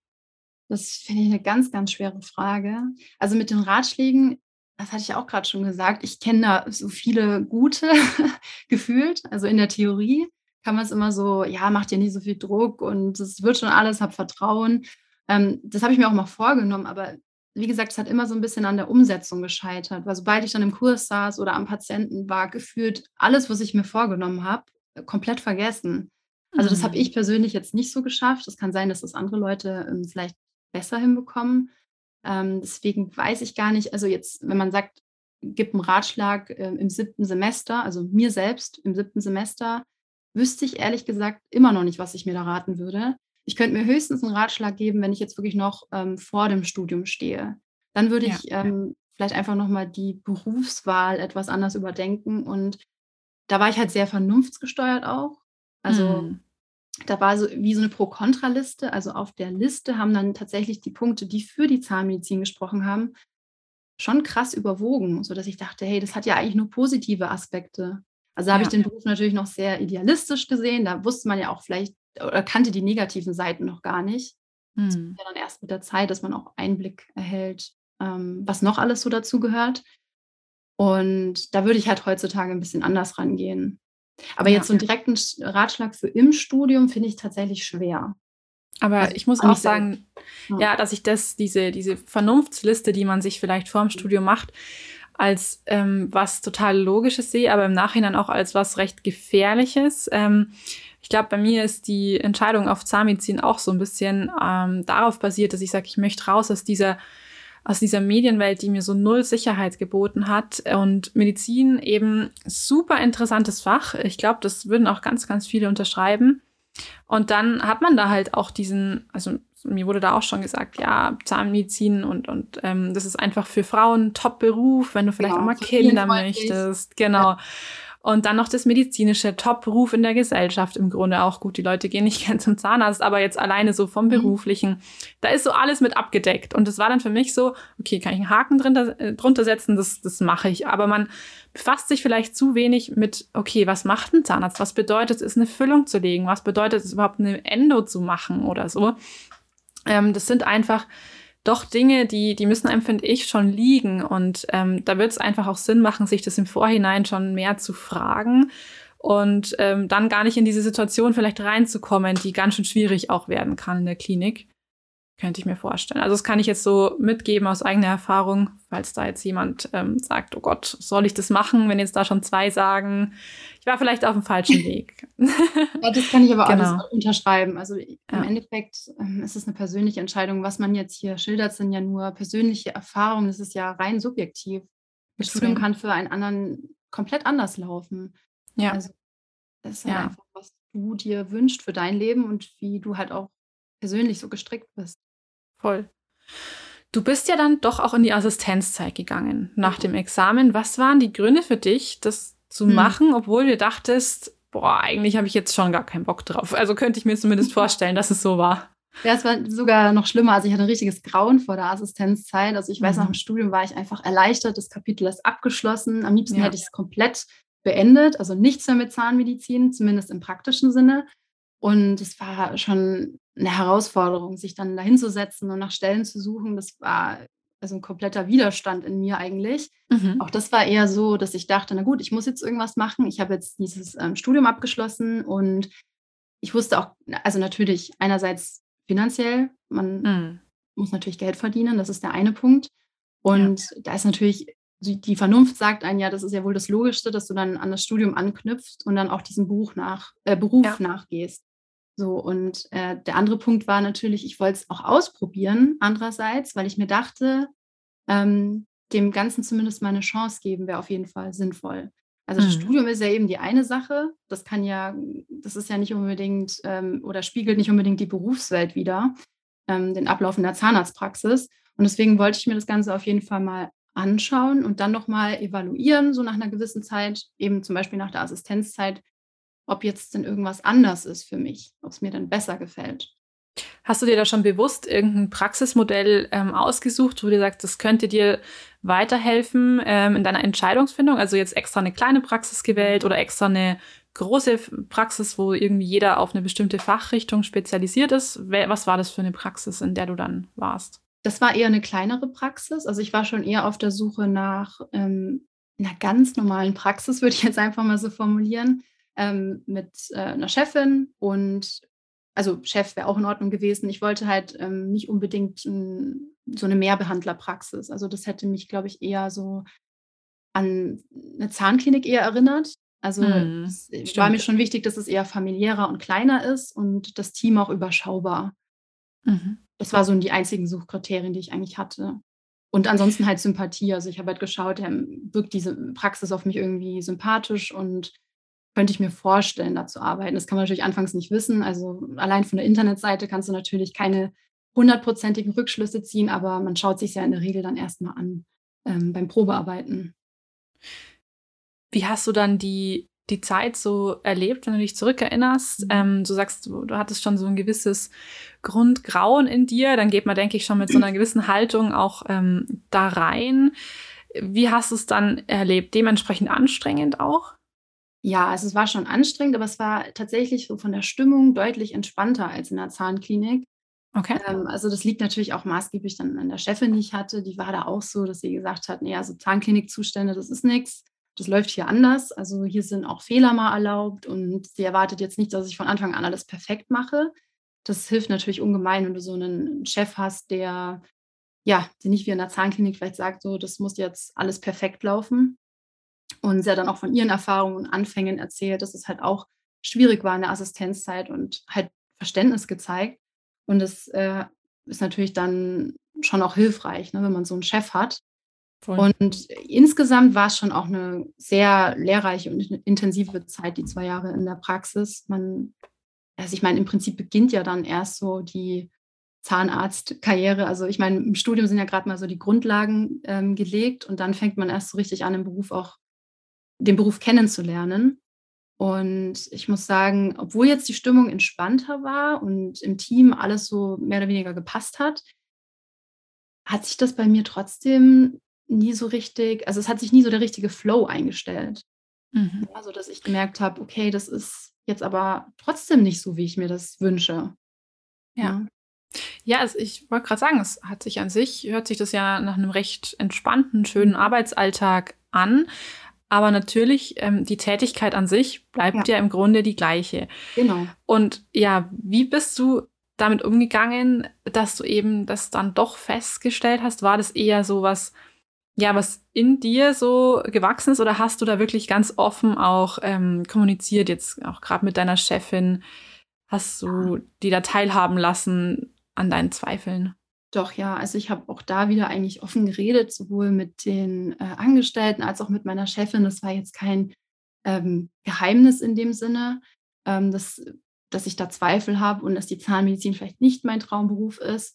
Speaker 2: Das finde ich 'ne ganz, ganz schwere Frage. Also, mit den Ratschlägen, das hatte ich ja auch grad schon gesagt, ich kenne da so viele gute gefühlt. Also, in der Theorie kann man's immer so: „Ja, mach dir nicht so viel Druck und es wird schon alles, hab Vertrauen.“ Ähm, das habe ich mir auch mal vorgenommen, aber wie gesagt, es hat immer so 'n bisschen an der Umsetzung gescheitert, weil sobald ich dann im Kurs saß oder am Patienten war, gefühlt alles, was ich mir vorgenommen habe, äh, komplett vergessen. Also, das habe
Speaker 1: Mhm.
Speaker 2: ich persönlich jetzt nicht so geschafft. Es kann sein, dass das andere Leute, ähm, vielleicht besser hinbekommen. Ähm, deswegen weiß ich gar nicht, also jetzt, wenn man sagt, gib 'n Ratschlag, ähm, im siebten Semester, also mir selbst im siebten Semester, wüsste ich ehrlich gesagt immer noch nicht, was ich mir da raten würde. Ich könnte mir höchstens 'n Ratschlag geben, wenn ich jetzt wirklich noch, ähm, vor dem Studium stehe. Dann würde
Speaker 1: Ja.
Speaker 2: ich, ähm, vielleicht einfach noch mal die Berufswahl etwas anders überdenken und da war ich halt sehr vernunftsgesteuert auch. Also
Speaker 1: Mhm.
Speaker 2: da war so wie so 'ne Pro-Kontra-Liste. Also, auf der Liste haben dann tatsächlich die Punkte, die für die Zahnmedizin gesprochen haben, schon krass überwogen, sodass ich dachte: „Hey, das hat ja eigentlich nur positive Aspekte.“ Also, da habe ich
Speaker 1: Ja.
Speaker 2: den Beruf natürlich noch sehr idealistisch gesehen. Da wusste man ja auch vielleicht oder kannte die negativen Seiten noch gar nicht. Das kommt
Speaker 1: Mhm.
Speaker 2: ja dann erst mit der Zeit, dass man auch Einblick erhält, ähm, was noch alles so dazugehört. Und da würde ich halt heutzutage 'n bisschen anders rangehen. Aber jetzt
Speaker 1: Ja.
Speaker 2: so 'n direkten Sch Ratschlag für im Studium finde ich tatsächlich schwer.
Speaker 1: Aber
Speaker 2: Also,
Speaker 1: ich muss
Speaker 2: an
Speaker 1: auch
Speaker 2: mich selbst.
Speaker 1: sagen,
Speaker 2: Ja.
Speaker 1: ja, dass ich das diese diese Vernunftsliste, die man sich vielleicht vorm Studium macht, als, ähm, was total Logisches sehe, aber im Nachhinein auch als was recht Gefährliches. Ähm, ich glaube, bei mir ist die Entscheidung auf Zahnmedizin auch so 'n bisschen, ähm, darauf basiert, dass ich sage, ich möchte raus aus dieser aus dieser Medienwelt, die mir so null Sicherheit geboten hat. Und Medizin eben super interessantes Fach. Ich glaube, das würden auch ganz, ganz viele unterschreiben. Und dann hat man da halt auch diesen, also mir wurde da auch schon gesagt, ja, Zahnmedizin und, und ähm, das ist einfach für Frauen ein Top-Beruf, wenn du vielleicht
Speaker 2: Genau,
Speaker 1: auch mal Kinder
Speaker 2: familienfreundlich.
Speaker 1: möchtest.
Speaker 2: Ja.
Speaker 1: Genau. Und dann noch das medizinische Top-Beruf in der Gesellschaft im Grunde auch gut. Die Leute gehen nicht gern zum Zahnarzt, aber jetzt alleine so vom
Speaker 2: Mhm.
Speaker 1: Beruflichen, da ist so alles mit abgedeckt. Und das war dann für mich so, okay, kann ich einen Haken drunter, äh, drunter setzen, das, das mache ich. Aber man befasst sich vielleicht zu wenig mit, okay, was macht ein Zahnarzt? Was bedeutet es, eine Füllung zu legen? Was bedeutet es überhaupt, eine Endo zu machen oder so? Ähm, das sind einfach doch Dinge, die, die müssen einem, finde ich, schon liegen. Und ähm, da wird es einfach auch Sinn machen, sich das im Vorhinein schon mehr zu fragen und ähm, dann gar nicht in diese Situation vielleicht reinzukommen, die ganz schön schwierig auch werden kann in der Klinik. Könnte ich mir vorstellen. Also das kann ich jetzt so mitgeben aus eigener Erfahrung, falls da jetzt jemand ähm, sagt, oh Gott, soll ich das machen, wenn jetzt da schon zwei sagen, ich war vielleicht auf dem falschen Weg.
Speaker 2: Ja, das kann ich aber
Speaker 1: Genau.
Speaker 2: alles unterschreiben. Also im
Speaker 1: Ja.
Speaker 2: Endeffekt ähm, ist es eine persönliche Entscheidung. Was man jetzt hier schildert, sind ja nur persönliche Erfahrungen. Das ist ja rein subjektiv. Das Studium
Speaker 1: Extrem.
Speaker 2: kann für einen anderen komplett anders laufen.
Speaker 1: Ja,
Speaker 2: Also das ist halt
Speaker 1: ja,
Speaker 2: einfach, was du dir wünschst für dein Leben und wie du halt auch persönlich so gestrickt bist.
Speaker 1: voll. Du bist ja dann doch auch in die Assistenzzeit gegangen nach
Speaker 2: Ja.
Speaker 1: dem Examen. Was waren die Gründe für dich, das zu
Speaker 2: Hm.
Speaker 1: machen, obwohl du dachtest, boah, eigentlich habe ich jetzt schon gar keinen Bock drauf. Also könnte ich mir zumindest vorstellen, dass es so war.
Speaker 2: Ja, es war sogar noch schlimmer. Also ich hatte ein richtiges Grauen vor der Assistenzzeit. Also ich weiß, nach dem
Speaker 1: Mhm.
Speaker 2: Studium war ich einfach erleichtert. Das Kapitel ist abgeschlossen. Am liebsten
Speaker 1: Ja.
Speaker 2: hätte ich es komplett beendet. Also nichts mehr mit Zahnmedizin, zumindest im praktischen Sinne. Und es war schon eine Herausforderung, sich dann dahinzusetzen und nach Stellen zu suchen. Das war also ein kompletter Widerstand in mir eigentlich.
Speaker 1: Mhm.
Speaker 2: Auch das war eher so, dass ich dachte, na gut, ich muss jetzt irgendwas machen. Ich habe jetzt dieses ähm, Studium abgeschlossen und ich wusste auch, also natürlich einerseits finanziell, man
Speaker 1: Mhm.
Speaker 2: muss natürlich Geld verdienen, das ist der eine Punkt.
Speaker 1: Ja.
Speaker 2: Und da ist natürlich, die die Vernunft sagt einem ja, das ist ja wohl das Logischste, dass du dann an das Studium anknüpfst und dann auch diesem Buch nach, äh, Beruf
Speaker 1: Ja.
Speaker 2: nachgehst. So, und äh, der andere Punkt war natürlich, ich wollte es auch ausprobieren, andererseits, weil ich mir dachte, ähm, dem Ganzen zumindest mal eine Chance geben, wäre auf jeden Fall sinnvoll. Also das
Speaker 1: Mhm.
Speaker 2: Studium ist ja eben die eine Sache. Das kann ja, das ist ja nicht unbedingt ähm, oder spiegelt nicht unbedingt die Berufswelt wider, ähm, den Ablauf in der Zahnarztpraxis. Und deswegen wollte ich mir das Ganze auf jeden Fall mal anschauen und dann nochmal evaluieren, so nach einer gewissen Zeit, eben zum Beispiel nach der Assistenzzeit, ob jetzt denn irgendwas anders ist für mich, ob es mir dann besser gefällt.
Speaker 1: Hast du dir da schon bewusst irgendein Praxismodell ähm, ausgesucht, wo du dir sagst, das könnte dir weiterhelfen ähm, in deiner Entscheidungsfindung? Also jetzt extra eine kleine Praxis gewählt oder extra eine große F- Praxis, wo irgendwie jeder auf eine bestimmte Fachrichtung spezialisiert ist? Wer- Was war das für eine Praxis, in der du dann warst?
Speaker 2: Das war eher eine kleinere Praxis. Also, ich war schon eher auf der Suche nach, ähm, 'ner ganz normalen Praxis, würde ich jetzt einfach mal so formulieren, ähm, mit, äh, 'ner Chefin und also, Chef wäre auch in Ordnung gewesen. Ich wollte halt, ähm, nicht unbedingt 'n so 'ne Mehrbehandlerpraxis. Also, das hätte mich, glaube ich, eher so an 'ne Zahnklinik eher erinnert. Also,
Speaker 1: Hm,
Speaker 2: es äh, war mir
Speaker 1: stimmt.
Speaker 2: schon wichtig, dass es eher familiärer und kleiner ist und das Team auch überschaubar.
Speaker 1: Mhm.
Speaker 2: Das war so die einzigen Suchkriterien, die ich eigentlich hatte. Und ansonsten halt Sympathie. Also, ich habe halt geschaut, ähm, wirkt diese Praxis auf mich irgendwie sympathisch und könnte ich mir vorstellen, da zu arbeiten. Das kann man natürlich anfangs nicht wissen. Also, allein von der Internetseite kannst du natürlich keine hundertprozentigen Rückschlüsse ziehen, aber man schaut sich's ja in der Regel dann erst mal an, ähm, beim Probearbeiten.
Speaker 1: Wie hast du dann die, die Zeit so erlebt, wenn du dich zurückerinnerst?
Speaker 2: Mhm.
Speaker 1: Ähm, du sagst, du, du hattest schon so ein gewisses Grundgrauen in dir. Dann geht man, denke ich, schon mit so einer gewissen Haltung auch ähm, da rein. Wie hast du es dann erlebt? Dementsprechend anstrengend auch?
Speaker 2: Ja, also, es war schon anstrengend, aber es war tatsächlich so von der Stimmung deutlich entspannter als in der Zahnklinik.
Speaker 1: Okay.
Speaker 2: Ähm, also, das liegt natürlich auch maßgeblich dann an der Chefin, die ich hatte. Die war da auch so, dass sie gesagt hat: „Ne, also Zahnklinikzustände, das ist nix. Das läuft hier anders. Also, hier sind auch Fehler mal erlaubt und sie erwartet jetzt nicht, dass ich von Anfang an alles perfekt mache.“ Das hilft natürlich ungemein, wenn du so 'nen Chef hast, der ja, der nicht wie in der Zahnklinik vielleicht sagt, so: „Das muss jetzt alles perfekt laufen.“ Und sie hat dann auch von ihren Erfahrungen und Anfängen erzählt, dass es halt auch schwierig war in der Assistenzzeit und halt Verständnis gezeigt. Und das, äh, ist natürlich dann schon auch hilfreich, ne, wenn man so einen Chef hat.
Speaker 1: Voll.
Speaker 2: Und insgesamt war es schon auch eine sehr lehrreiche und intensive Zeit, die zwei Jahre in der Praxis. Man also, ich meine, im Prinzip beginnt ja dann erst so die Zahnarztkarriere. Also, ich meine, im Studium sind ja gerade mal so die Grundlagen, ähm, gelegt und dann fängt man erst so richtig an, im Beruf auch den Beruf kennenzulernen. Und ich muss sagen, obwohl jetzt die Stimmung entspannter war und im Team alles so mehr oder weniger gepasst hat, hat sich das bei mir trotzdem nie so richtig also, es hat sich nie so der richtige Flow eingestellt.
Speaker 1: Mhm.
Speaker 2: Also, dass ich gemerkt habe: „Okay, das ist jetzt aber trotzdem nicht so, wie ich mir das wünsche“,
Speaker 1: Ja.
Speaker 2: ne?
Speaker 1: Ja, also ich wollte gerade sagen, es hat sich an sich hört sich das ja nach einem recht entspannten, schönen
Speaker 2: Mhm.
Speaker 1: Arbeitsalltag an. Aber natürlich, ähm, die Tätigkeit an sich
Speaker 2: Ja,
Speaker 1: bleibt ja im Grunde die gleiche.
Speaker 2: genau.
Speaker 1: Und ja, wie bist du damit umgegangen, dass du eben das dann doch festgestellt hast? War das eher so was, ja, was in dir so gewachsen ist, oder hast du da wirklich ganz offen auch ähm, kommuniziert, jetzt auch gerade mit deiner Chefin? Hast du die da teilhaben lassen an deinen Zweifeln?
Speaker 2: Doch, ja, also ich habe auch da wieder eigentlich offen geredet, sowohl mit den, äh, Angestellten als auch mit meiner Chefin. Das war jetzt kein, ähm, Geheimnis in dem Sinne, ähm, dass dass ich da Zweifel habe und dass die Zahnmedizin vielleicht nicht mein Traumberuf ist.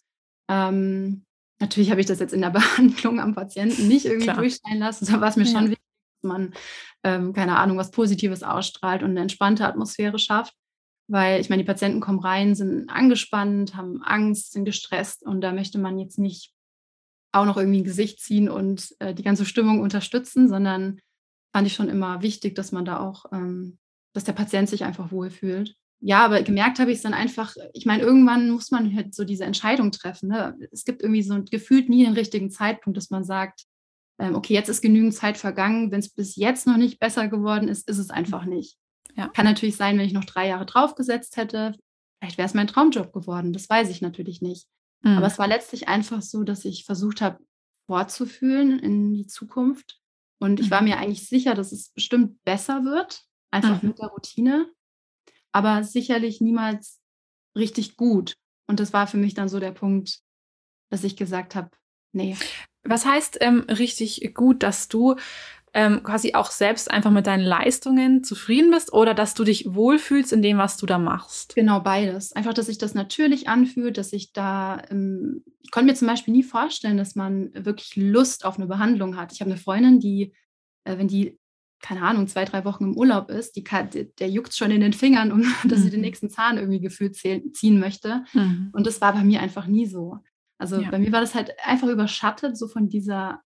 Speaker 2: Ähm, natürlich habe ich das jetzt in der Behandlung am Patienten nicht irgendwie
Speaker 1: Klar.
Speaker 2: durchscheinen lassen. Da war es mir schon
Speaker 1: Ja.
Speaker 2: wichtig, dass man, ähm, keine Ahnung, was Positives ausstrahlt und eine entspannte Atmosphäre schafft. Weil ich meine, die Patienten kommen rein, sind angespannt, haben Angst, sind gestresst und da möchte man jetzt nicht auch noch irgendwie 'n Gesicht ziehen und, äh, die ganze Stimmung unterstützen, sondern fand ich schon immer wichtig, dass man da auch ähm, dass der Patient sich einfach wohlfühlt. Ja, aber gemerkt habe ich's dann einfach ich meine, irgendwann muss man halt so diese Entscheidung treffen, ne? Es gibt irgendwie so gefühlt nie den richtigen Zeitpunkt, dass man sagt, ähm: „Okay, jetzt ist genügend Zeit vergangen. Wenn's bis jetzt noch nicht besser geworden ist, ist es einfach nicht.“
Speaker 1: Ja.
Speaker 2: Kann natürlich sein, wenn ich noch drei Jahre draufgesetzt hätte, vielleicht wäre es mein Traumjob geworden, das weiß ich natürlich nicht. Aber
Speaker 1: Mhm.
Speaker 2: es war letztlich einfach so, dass ich versucht habe, vorzufühlen in die Zukunft. Und ich war
Speaker 1: Mhm.
Speaker 2: mir eigentlich sicher, dass es bestimmt besser wird, einfach
Speaker 1: Mhm.
Speaker 2: mit der Routine, aber sicherlich niemals richtig gut. Und das war für mich dann so der Punkt, dass ich gesagt habe: „Ne.“
Speaker 1: Was heißt, ähm, richtig gut, dass du ähm, quasi auch selbst einfach mit deinen Leistungen zufrieden bist oder dass du dich wohlfühlst in dem, was du da machst?
Speaker 2: Genau, beides. Einfach, dass sich das natürlich anfühlt, dass ich da ähm, ich konnte mir zum Beispiel nie vorstellen, dass man wirklich Lust auf 'ne Behandlung hat. Ich habe 'ne Freundin, die, äh, wenn die, keine Ahnung, zwei, drei Wochen im Urlaub ist, die ka d der juckt's schon in den Fingern, um dass sie den
Speaker 1: Mhm.
Speaker 2: nächsten Zahn irgendwie gefühlt zählen ziehen möchte.
Speaker 1: Mhm.
Speaker 2: Und das war bei mir einfach nie so. Also,
Speaker 1: Ja.
Speaker 2: bei mir war das halt einfach überschattet so von dieser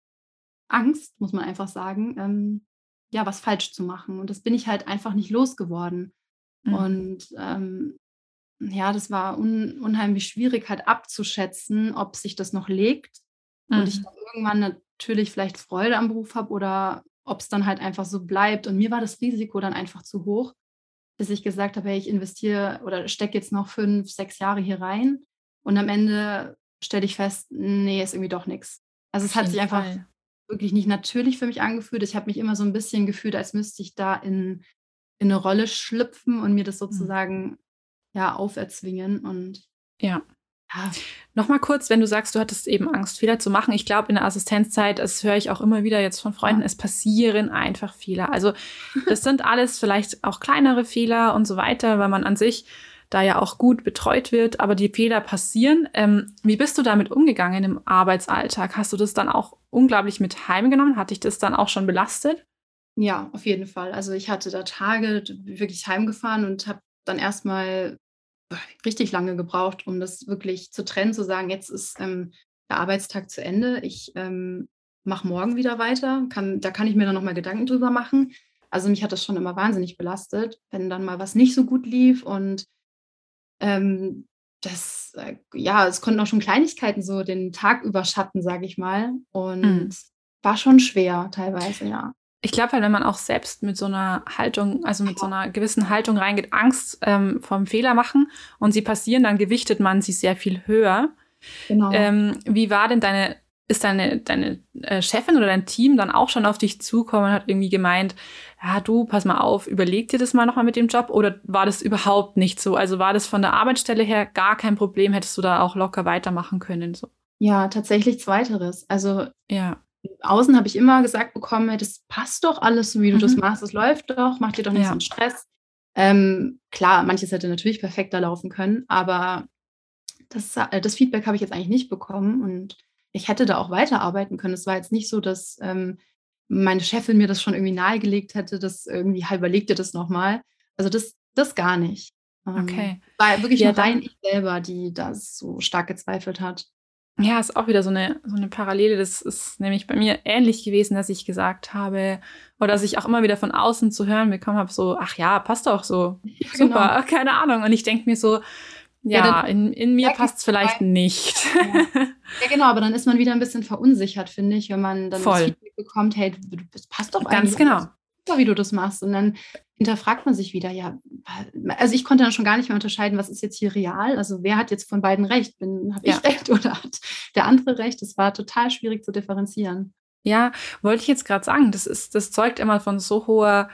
Speaker 2: Angst, muss man einfach sagen, ähm, ja, was falsch zu machen. Und das bin ich halt einfach nicht losgeworden.
Speaker 1: Mhm.
Speaker 2: Und, ähm ja, das war un unheimlich schwierig halt abzuschätzen, ob sich das noch legt und ich
Speaker 1: Mhm.
Speaker 2: dann irgendwann natürlich vielleicht Freude am Beruf habe oder ob's dann halt einfach so bleibt. Und mir war das Risiko dann einfach zu hoch, dass ich gesagt habe: „Hey, ich investiere oder stecke jetzt noch fünf, sechs Jahre hier rein und am Ende stelle ich fest, ne, ist irgendwie doch nix.“ Also, es
Speaker 1: Auf
Speaker 2: hat
Speaker 1: jeden
Speaker 2: sich einfach
Speaker 1: Fall.
Speaker 2: wirklich nicht natürlich für mich angefühlt. Ich habe mich immer so 'n bisschen gefühlt, als müsste ich da in in 'ne Rolle schlüpfen und mir das
Speaker 1: Mhm.
Speaker 2: sozusagen, ja, auferzwingen und
Speaker 1: Ja.
Speaker 2: ja,
Speaker 1: Noch mal kurz, wenn du sagst, du hattest eben Angst, Fehler zu machen. Ich glaube, in der Assistenzzeit, das höre ich auch immer wieder jetzt von Freunden,
Speaker 2: ja,
Speaker 1: es passieren einfach Fehler. Also, das sind alles vielleicht auch kleinere Fehler und so weiter, weil man an sich da ja auch gut betreut wird, aber die Fehler passieren. Ähm, wie bist du damit umgegangen im Arbeitsalltag? Hast du das dann auch unglaublich mit heimgenommen? Hat dich das dann auch schon belastet?
Speaker 2: ja, auf jeden Fall. Also, ich hatte da Tage, d wirklich heimgefahren und habe dann erst mal richtig lange gebraucht, um das wirklich zu trennen, zu sagen: „Jetzt ist, ähm, der Arbeitstag zu Ende. Ich, ähm, mache morgen wieder weiter.“ Kann da kann ich mir dann noch mal Gedanken drüber machen. Also, mich hat das schon immer wahnsinnig belastet, wenn dann mal was nicht so gut lief und, ähm, das, äh ja, es konnten auch schon Kleinigkeiten so den Tag überschatten, sage ich mal, und
Speaker 1: Mhm.
Speaker 2: war schon schwer teilweise, ja.
Speaker 1: Ich glaube halt, wenn man auch selbst mit so einer Haltung, also mit so
Speaker 2: Ja,
Speaker 1: einer gewissen Haltung reingeht, Angst ähm, vorm Fehler machen und sie passieren, dann gewichtet man sie sehr viel höher.
Speaker 2: genau.
Speaker 1: Ähm, wie war denn deine ist deine, deine äh, Chefin oder dein Team dann auch schon auf dich zukommen und hat irgendwie gemeint, ja, du, pass mal auf, überleg dir das mal nochmal mit dem Job? Oder war das überhaupt nicht so? Also war das von der Arbeitsstelle her gar kein Problem? Hättest du da auch locker weitermachen können? So?
Speaker 2: Ja, tatsächlich zweiteres. Also
Speaker 1: Ja.
Speaker 2: außen habe ich immer gesagt bekommen, das passt doch alles, so wie du das
Speaker 1: Mhm.
Speaker 2: machst, es läuft doch, mach dir doch nicht so
Speaker 1: Ja.
Speaker 2: einen Stress. Ähm, klar, manches hätte natürlich perfekter laufen können, aber das, äh, das Feedback habe ich jetzt eigentlich nicht bekommen und ich hätte da auch weiterarbeiten können. Es war jetzt nicht so, dass ähm, meine Chefin mir das schon irgendwie nahegelegt hätte, dass irgendwie, "Ha, überleg dir das nochmal." Also das, das gar nicht. Ähm,
Speaker 1: Okay.
Speaker 2: war wirklich
Speaker 1: Ja,
Speaker 2: nur rein
Speaker 1: dann
Speaker 2: ich selber, die das so stark gezweifelt hat.
Speaker 1: Ja, ist auch wieder so eine so eine Parallele. Das ist nämlich bei mir ähnlich gewesen, dass ich gesagt habe oder dass ich auch immer wieder von außen zu hören bekommen habe, so: „Ach ja, passt doch so.
Speaker 2: Ja, genau.
Speaker 1: Super, keine Ahnung." Und ich denke mir so:
Speaker 2: Ja, dann
Speaker 1: „Ja, in in mir
Speaker 2: merke ich
Speaker 1: passt's vielleicht nicht."
Speaker 2: Ja. Ja, genau, aber dann ist man wieder ein bisschen verunsichert, finde ich, wenn man dann das
Speaker 1: Voll,
Speaker 2: Feedback bekommt: „Hey, du du das passt doch
Speaker 1: ganz
Speaker 2: eigentlich
Speaker 1: genau.
Speaker 2: alles super, wie du das machst." Und dann hinterfragt man sich wieder, ja, wa also, ich konnte dann schon gar nicht mehr unterscheiden, was ist jetzt hier real? Also, wer hat jetzt von beiden recht? Bin habe ich
Speaker 1: Ja.
Speaker 2: recht oder hat der andere recht? Das war total schwierig zu differenzieren.
Speaker 1: Ja, wollte ich jetzt grad sagen, das ist das zeugt immer von so hoher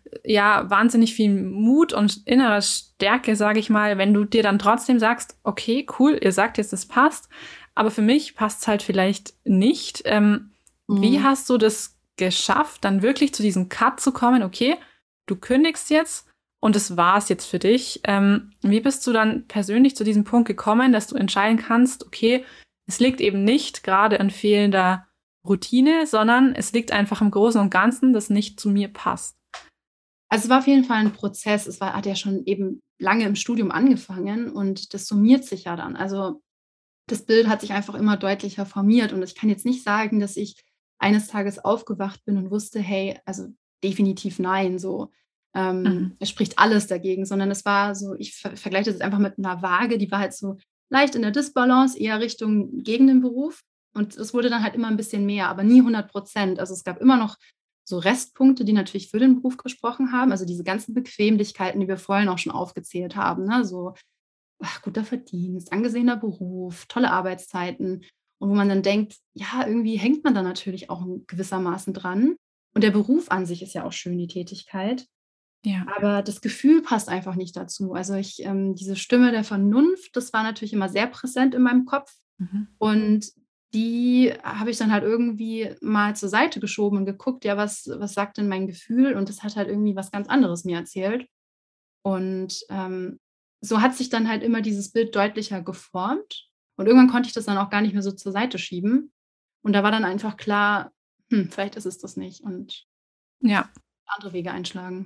Speaker 1: ja, wahnsinnig viel Mut und innerer Stärke, sage ich mal, wenn du dir dann trotzdem sagst: „Okay, cool, ihr sagt jetzt, es passt, aber für mich passt's halt vielleicht nicht." Ähm, wie
Speaker 2: Mhm.
Speaker 1: hast du das geschafft, dann wirklich zu diesem Cut zu kommen? Okay, du kündigst jetzt und das war's jetzt für dich. Ähm, wie bist du dann persönlich zu diesem Punkt gekommen, dass du entscheiden kannst: „Okay, es liegt eben nicht grade an fehlender Routine, sondern es liegt einfach im Großen und Ganzen, das nicht zu mir passt?"
Speaker 2: Also, es war auf jeden Fall 'n Prozess. Es war hat ja schon eben lange im Studium angefangen und das summiert sich ja dann. Also, das Bild hat sich einfach immer deutlicher formiert und ich kann jetzt nicht sagen, dass ich eines Tages aufgewacht bin und wusste: „Hey, also definitiv nein", so, ähm,
Speaker 1: Mhm.
Speaker 2: es spricht alles dagegen, sondern es war so, ich ver vergleiche das jetzt einfach mit 'ner Waage, die war halt so leicht in der Disbalance, eher Richtung gegen den Beruf und es wurde dann halt immer 'n bisschen mehr, aber nie hundert Prozent. Also, es gab immer noch so Restpunkte, die natürlich für den Beruf gesprochen haben, also diese ganzen Bequemlichkeiten, die wir vorhin auch schon aufgezählt haben, ne, so ach, guter Verdienst, angesehener Beruf, tolle Arbeitszeiten und wo man dann denkt, ja, irgendwie hängt man da natürlich auch in gewissermaßen dran. Und der Beruf an sich ist ja auch schön, die Tätigkeit,
Speaker 1: Ja.
Speaker 2: aber das Gefühl passt einfach nicht dazu. Also, ich ähm, diese Stimme der Vernunft, das war natürlich immer sehr präsent in meinem Kopf
Speaker 1: Mhm.
Speaker 2: und die habe ich dann halt irgendwie mal zur Seite geschoben und geguckt, ja, was was sagt denn mein Gefühl? Und das hat halt irgendwie was ganz anderes mir erzählt. Und, ähm, so hat sich dann halt immer dieses Bild deutlicher geformt und irgendwann konnte ich das dann auch gar nicht mehr so zur Seite schieben. Und da war dann einfach klar: „Hm, vielleicht ist es das nicht" und
Speaker 1: Ja.
Speaker 2: andere Wege einschlagen.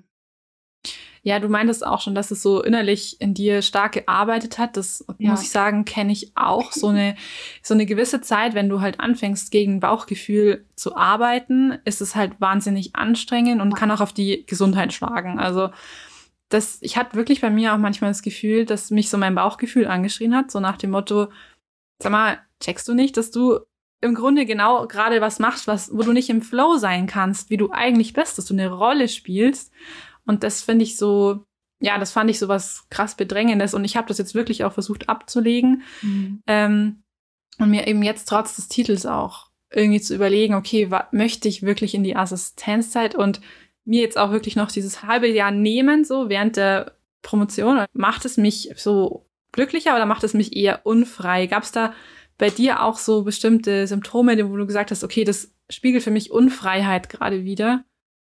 Speaker 1: Ja, du meintest auch schon, dass es so innerlich in dir stark gearbeitet hat. Das muss
Speaker 2: Ja.
Speaker 1: ich sagen, kenne ich auch. So eine so eine gewisse Zeit, wenn du halt anfängst, gegen Bauchgefühl zu arbeiten, ist es halt wahnsinnig anstrengend und kann auch auf die Gesundheit schlagen. Also, das ich hatte wirklich bei mir auch manchmal das Gefühl, dass mich so mein Bauchgefühl angeschrien hat, so nach dem Motto: „Sag mal, checkst du nicht, dass du im Grunde genau gerade was machst, was wo du nicht im Flow sein kannst, wie du eigentlich bist, dass du eine Rolle spielst?" Und das finde ich so ja, das fand ich so was krass Bedrängendes und ich habe das jetzt wirklich auch versucht abzulegen,
Speaker 2: Mhm.
Speaker 1: ähm, und mir eben jetzt trotz des Titels auch irgendwie zu überlegen: „Okay, wa möchte ich wirklich in die Assistenzzeit und mir jetzt auch wirklich noch dieses halbe Jahr nehmen, so während der Promotion? Macht es mich so glücklicher oder macht es mich eher unfrei?" Gab's da bei dir auch so bestimmte Symptome, wo du gesagt hast: „Okay, das spiegelt für mich Unfreiheit gerade wider?"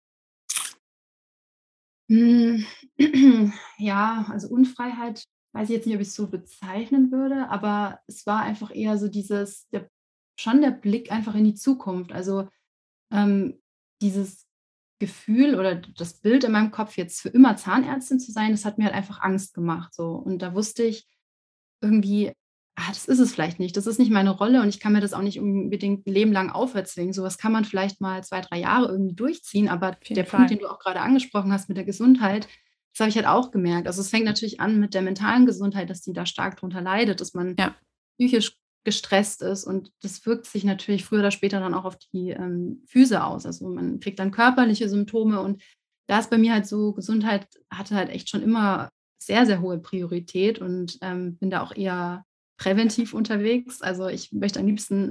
Speaker 2: Hm, ja, also Unfreiheit weiß ich jetzt nicht, ob ich's so bezeichnen würde, aber es war einfach eher so dieses der schon der Blick einfach in die Zukunft. Also, ähm, dieses Gefühl oder d das Bild in meinem Kopf, jetzt für immer Zahnärztin zu sein, das hat mir halt einfach Angst gemacht so. Und da wusste ich irgendwie: „Ah, das ist es vielleicht nicht. Das ist nicht meine Rolle und ich kann mir das auch nicht unbedingt 'n Leben lang auferzwingen." So was kann man vielleicht mal zwei, drei Jahre irgendwie durchziehen, aber
Speaker 1: Auf
Speaker 2: der
Speaker 1: jeden
Speaker 2: Punkt,
Speaker 1: Fall.
Speaker 2: den du auch grade angesprochen hast mit der Gesundheit, das habe ich halt auch gemerkt. Also, es fängt natürlich an mit der mentalen Gesundheit, dass die da stark drunter leidet, dass man
Speaker 1: Ja.
Speaker 2: psychisch gestresst ist und das wirkt sich natürlich früher oder später dann auch auf die, ähm, Füße aus. Also, man kriegt dann körperliche Symptome und da ist bei mir halt so Gesundheit hatte halt echt schon immer sehr, sehr hohe Priorität und, ähm, bin da auch eher präventiv unterwegs. Also, ich möchte am liebsten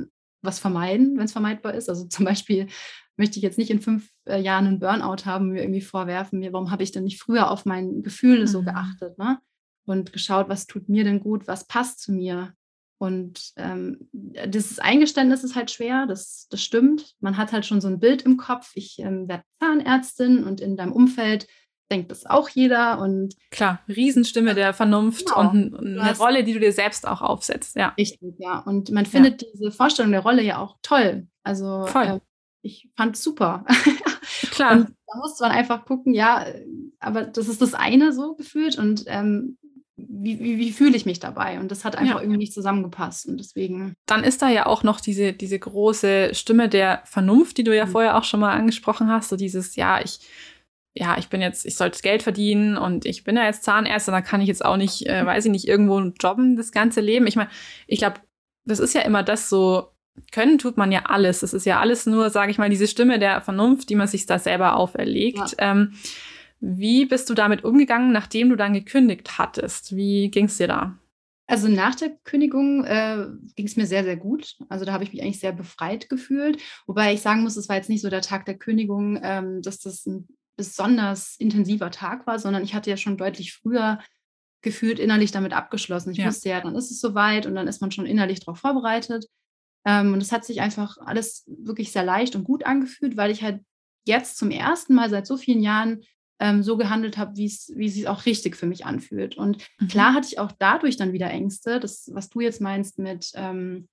Speaker 2: was vermeiden, wenn es vermeidbar ist. Also zum Beispiel möchte ich jetzt nicht in fünf äh, Jahren einen Burnout haben, mir irgendwie vorwerfen, mir, warum habe ich denn nicht früher auf meine Gefühle so
Speaker 1: Mhm.
Speaker 2: geachtet, ne? Und geschaut, was tut mir denn gut, was passt zu mir. Und ähm, dieses Eingeständnis ist halt schwer, das, das stimmt. Man hat halt schon so ein Bild im Kopf, ich ähm, werde Zahnärztin und in deinem Umfeld denkt das auch jeder. Und
Speaker 1: Klar, Riesenstimme der Vernunft
Speaker 2: genau,
Speaker 1: und
Speaker 2: du
Speaker 1: eine
Speaker 2: hast
Speaker 1: Rolle, die du dir selbst auch aufsetzt. Ja,
Speaker 2: richtig, ja. Und man
Speaker 1: ja,
Speaker 2: findet diese Vorstellung der Rolle ja auch toll. Also
Speaker 1: voll.
Speaker 2: ähm, ich fand es super.
Speaker 1: Klar,
Speaker 2: Und da musste man einfach gucken, ja, äh, aber das ist das eine so gefühlt und ähm, wie, wie, wie fühle ich mich dabei? Und das hat einfach
Speaker 1: ja.
Speaker 2: irgendwie nicht zusammengepasst. Und deswegen,
Speaker 1: Dann ist da ja auch noch diese, diese große Stimme der Vernunft, die du ja
Speaker 2: mhm.
Speaker 1: vorher auch schon mal angesprochen hast. So dieses, ja, ich, ja, ich bin jetzt, ich sollte Geld verdienen und ich bin ja jetzt Zahnärztin, da kann ich jetzt auch nicht, äh, weiß ich nicht, irgendwo jobben das ganze Leben. Ich meine, ich glaube, das ist ja immer das so, können tut man ja alles. Das ist ja alles nur, sage ich mal, diese Stimme der Vernunft, die man sich da selber auferlegt.
Speaker 2: Ja.
Speaker 1: Ähm, wie bist du damit umgegangen, nachdem du dann gekündigt hattest? Wie ging es dir da?
Speaker 2: Also nach der Kündigung äh, ging es mir sehr, sehr gut. Also da habe ich mich eigentlich sehr befreit gefühlt. Wobei ich sagen muss, es war jetzt nicht so der Tag der Kündigung, ähm, dass das ein besonders intensiver Tag war, sondern ich hatte ja schon deutlich früher gefühlt innerlich damit abgeschlossen. Ich
Speaker 1: Ja.
Speaker 2: wusste ja, dann ist es soweit und dann ist man schon innerlich darauf vorbereitet. Ähm, und es hat sich einfach alles wirklich sehr leicht und gut angefühlt, weil ich halt jetzt zum ersten Mal seit so vielen Jahren ähm, so gehandelt habe, wie es wie es sich auch richtig für mich anfühlt. Und
Speaker 1: Mhm.
Speaker 2: klar hatte ich auch dadurch dann wieder Ängste, das, was du jetzt meinst mit ähm,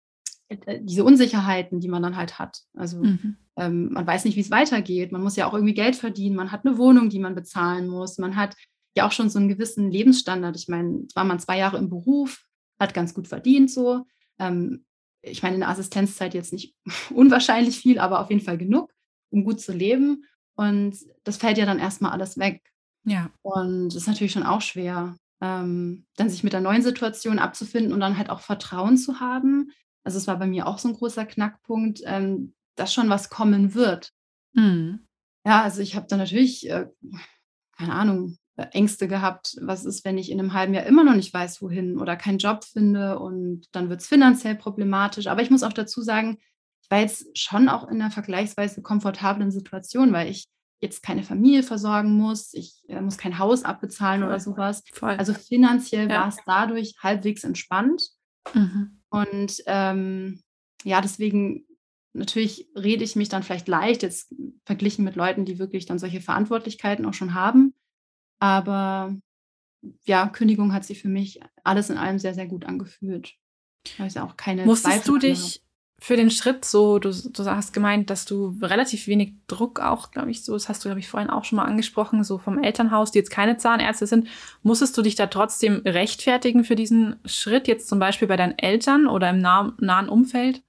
Speaker 2: äh, diese Unsicherheiten, die man dann halt hat. Also
Speaker 1: Mhm.
Speaker 2: ähm, man weiß nicht, wie es weitergeht. Man muss ja auch irgendwie Geld verdienen. Man hat eine Wohnung, die man bezahlen muss. Man hat ja auch schon so einen gewissen Lebensstandard. Ich meine, jetzt war man zwei Jahre im Beruf, hat ganz gut verdient so. Ähm, ich meine, in der Assistenzzeit jetzt nicht unwahrscheinlich viel, aber auf jeden Fall genug, um gut zu leben. Und das fällt ja dann erstmal alles weg.
Speaker 1: Ja.
Speaker 2: Und das ist natürlich schon auch schwer, ähm, dann sich mit der neuen Situation abzufinden und dann halt auch Vertrauen zu haben. Also, es war bei mir auch so ein großer Knackpunkt, ähm, dass schon was kommen wird.
Speaker 1: Mhm.
Speaker 2: Ja, also, ich habe da natürlich, äh, keine Ahnung, äh, Ängste gehabt. Was ist, wenn ich in einem halben Jahr immer noch nicht weiß, wohin oder keinen Job finde und dann wird es finanziell problematisch. Aber ich muss auch dazu sagen, ich war jetzt schon auch in einer vergleichsweise komfortablen Situation, weil ich jetzt keine Familie versorgen muss. Ich, äh, muss kein Haus abbezahlen oder
Speaker 1: Voll.
Speaker 2: sowas.
Speaker 1: Voll.
Speaker 2: Also, finanziell war
Speaker 1: Ja.
Speaker 2: es dadurch halbwegs entspannt.
Speaker 1: Mhm.
Speaker 2: Und, ähm, ja, deswegen natürlich rede ich mich dann vielleicht leicht jetzt verglichen mit Leuten, die wirklich dann solche Verantwortlichkeiten auch schon haben. Aber ja, Kündigung hat sich für mich alles in allem sehr, sehr gut angefühlt. Da habe ich ja auch keine
Speaker 1: Musstest
Speaker 2: Zweifel
Speaker 1: du
Speaker 2: dran gehabt.
Speaker 1: dich für den Schritt so, du, du hast gemeint, dass du relativ wenig Druck auch, glaube ich, so, das hast du, glaube ich, vorhin auch schon mal angesprochen, so vom Elternhaus, die jetzt keine Zahnärzte sind. Musstest du dich da trotzdem rechtfertigen für diesen Schritt, jetzt zum Beispiel bei deinen Eltern oder im nah nahen Umfeld?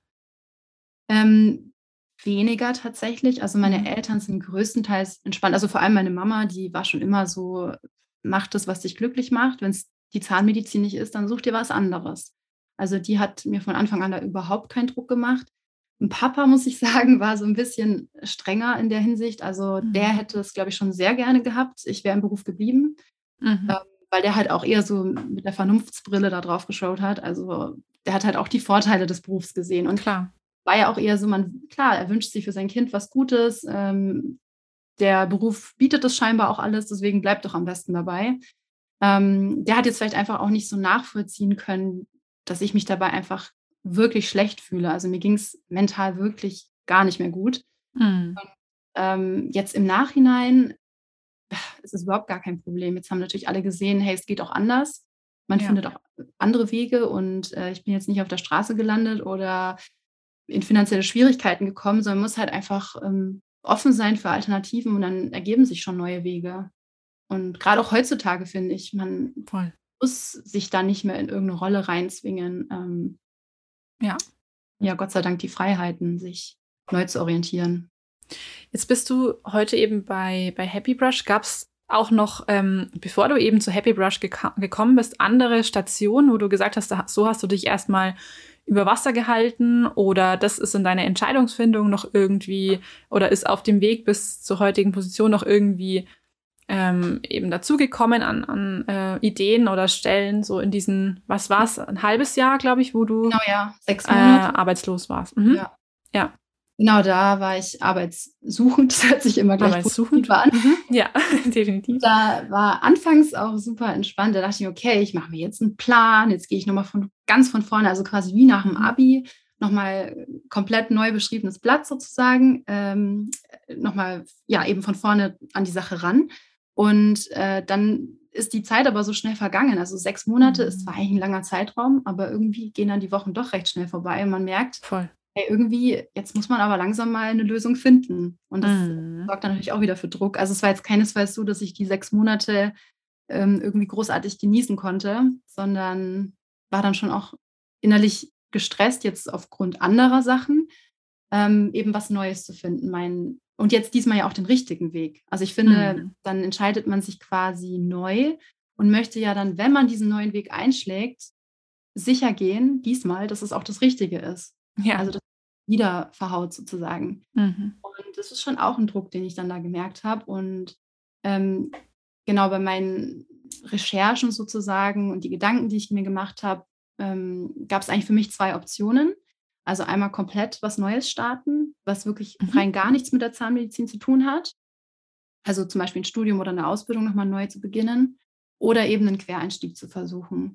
Speaker 2: Ähm, weniger tatsächlich. Also, meine
Speaker 1: Mhm.
Speaker 2: Eltern sind größtenteils entspannt. Also, vor allem meine Mama, die war schon immer so: „Mach das, was dich glücklich macht. Wenn es die Zahnmedizin nicht ist, dann such dir was anderes.“ Also, die hat mir von Anfang an da überhaupt keinen Druck gemacht. Und Papa, muss ich sagen, war so ein bisschen strenger in der Hinsicht. Also, der
Speaker 1: Mhm.
Speaker 2: hätte es, glaube ich, schon sehr gerne gehabt. Ich wäre im Beruf geblieben, ähm,
Speaker 1: Mhm.
Speaker 2: weil der halt auch eher so mit der Vernunftsbrille da drauf geschaut hat. Also, der hat halt auch die Vorteile des Berufs gesehen und
Speaker 1: Klar.
Speaker 2: war ja auch eher so, man klar, er wünscht sich für sein Kind was Gutes. Ähm, der Beruf bietet das scheinbar auch alles, deswegen bleibt doch am besten dabei. Ähm, der hat jetzt vielleicht einfach auch nicht so nachvollziehen können, dass ich mich dabei einfach wirklich schlecht fühle. Also, mir ging es mental wirklich gar nicht mehr gut.
Speaker 1: Mhm.
Speaker 2: Ähm, jetzt im Nachhinein ist es überhaupt gar kein Problem. Jetzt haben natürlich alle gesehen: „Hey, es geht auch anders.“ Man
Speaker 1: Ja,
Speaker 2: findet auch andere Wege und, äh, ich bin jetzt nicht auf der Straße gelandet oder in finanzielle Schwierigkeiten gekommen, sondern muss halt einfach, ähm, offen sein für Alternativen und dann ergeben sich schon neue Wege. Und grade auch heutzutage finde ich, man
Speaker 1: voll.
Speaker 2: muss sich da nicht mehr in irgend 'ne Rolle reinzwingen. Ähm,
Speaker 1: Ja.
Speaker 2: ja, Gott sei Dank die Freiheiten, sich neu zu orientieren.
Speaker 1: Jetzt bist du heute eben bei, bei Happy Brush. Gab es auch noch, ähm, bevor du eben zu Happy Brush geka- gekommen bist, andere Stationen, wo du gesagt hast, da, so hast du dich erstmal über Wasser gehalten oder das ist in deiner Entscheidungsfindung noch irgendwie oder ist auf dem Weg bis zur heutigen Position noch irgendwie ähm, eben dazugekommen an, an äh, Ideen oder Stellen, so in diesen, was war's, ein halbes Jahr, glaube ich, wo du
Speaker 2: Genau, ja, sechs
Speaker 1: äh,
Speaker 2: Monate.
Speaker 1: arbeitslos warst. Mhm.
Speaker 2: Ja.
Speaker 1: Ja.
Speaker 2: Genau, da war ich arbeitssuchend. Das hört sich immer gleich
Speaker 1: Arbeitssuchend.
Speaker 2: positiver an.
Speaker 1: Mhm. Ja, definitiv.
Speaker 2: Da war anfangs auch super entspannt. Da dachte ich, okay, ich mache mir jetzt einen Plan. Jetzt gehe ich nochmal von ganz von vorne, also quasi wie nach dem
Speaker 1: Mhm.
Speaker 2: Abi, nochmal komplett neu beschriebenes Blatt sozusagen. Ähm, nochmal, ja, eben von vorne an die Sache ran. Und äh, dann ist die Zeit aber so schnell vergangen. Also sechs Monate
Speaker 1: Mhm.
Speaker 2: ist zwar eigentlich ein langer Zeitraum, aber irgendwie gehen dann die Wochen doch recht schnell vorbei. Und man merkt,
Speaker 1: Voll.
Speaker 2: hey, irgendwie, jetzt muss man aber langsam mal eine Lösung finden. Und das
Speaker 1: Mhm.
Speaker 2: sorgt dann natürlich auch wieder für Druck. Also es war jetzt keinesfalls so, dass ich die sechs Monate ähm, irgendwie großartig genießen konnte, sondern war dann schon auch innerlich gestresst, jetzt aufgrund anderer Sachen, ähm, eben was Neues zu finden. Mein, und jetzt diesmal ja auch den richtigen Weg. Also ich finde,
Speaker 1: Mhm.
Speaker 2: dann entscheidet man sich quasi neu und möchte ja dann, wenn man diesen neuen Weg einschlägt, sicher gehen, diesmal, dass es auch das Richtige ist.
Speaker 1: Ja.
Speaker 2: Also das wieder verhaut sozusagen.
Speaker 1: Mhm.
Speaker 2: Und das ist schon auch ein Druck, den ich dann da gemerkt habe. Und ähm, genau bei meinen Recherchen sozusagen und die Gedanken, die ich mir gemacht habe, ähm, gab es eigentlich für mich zwei Optionen. Also einmal komplett was Neues starten, was wirklich
Speaker 1: Mhm.
Speaker 2: rein gar nichts mit der Zahnmedizin zu tun hat. Also zum Beispiel ein Studium oder eine Ausbildung nochmal neu zu beginnen oder eben einen Quereinstieg zu versuchen.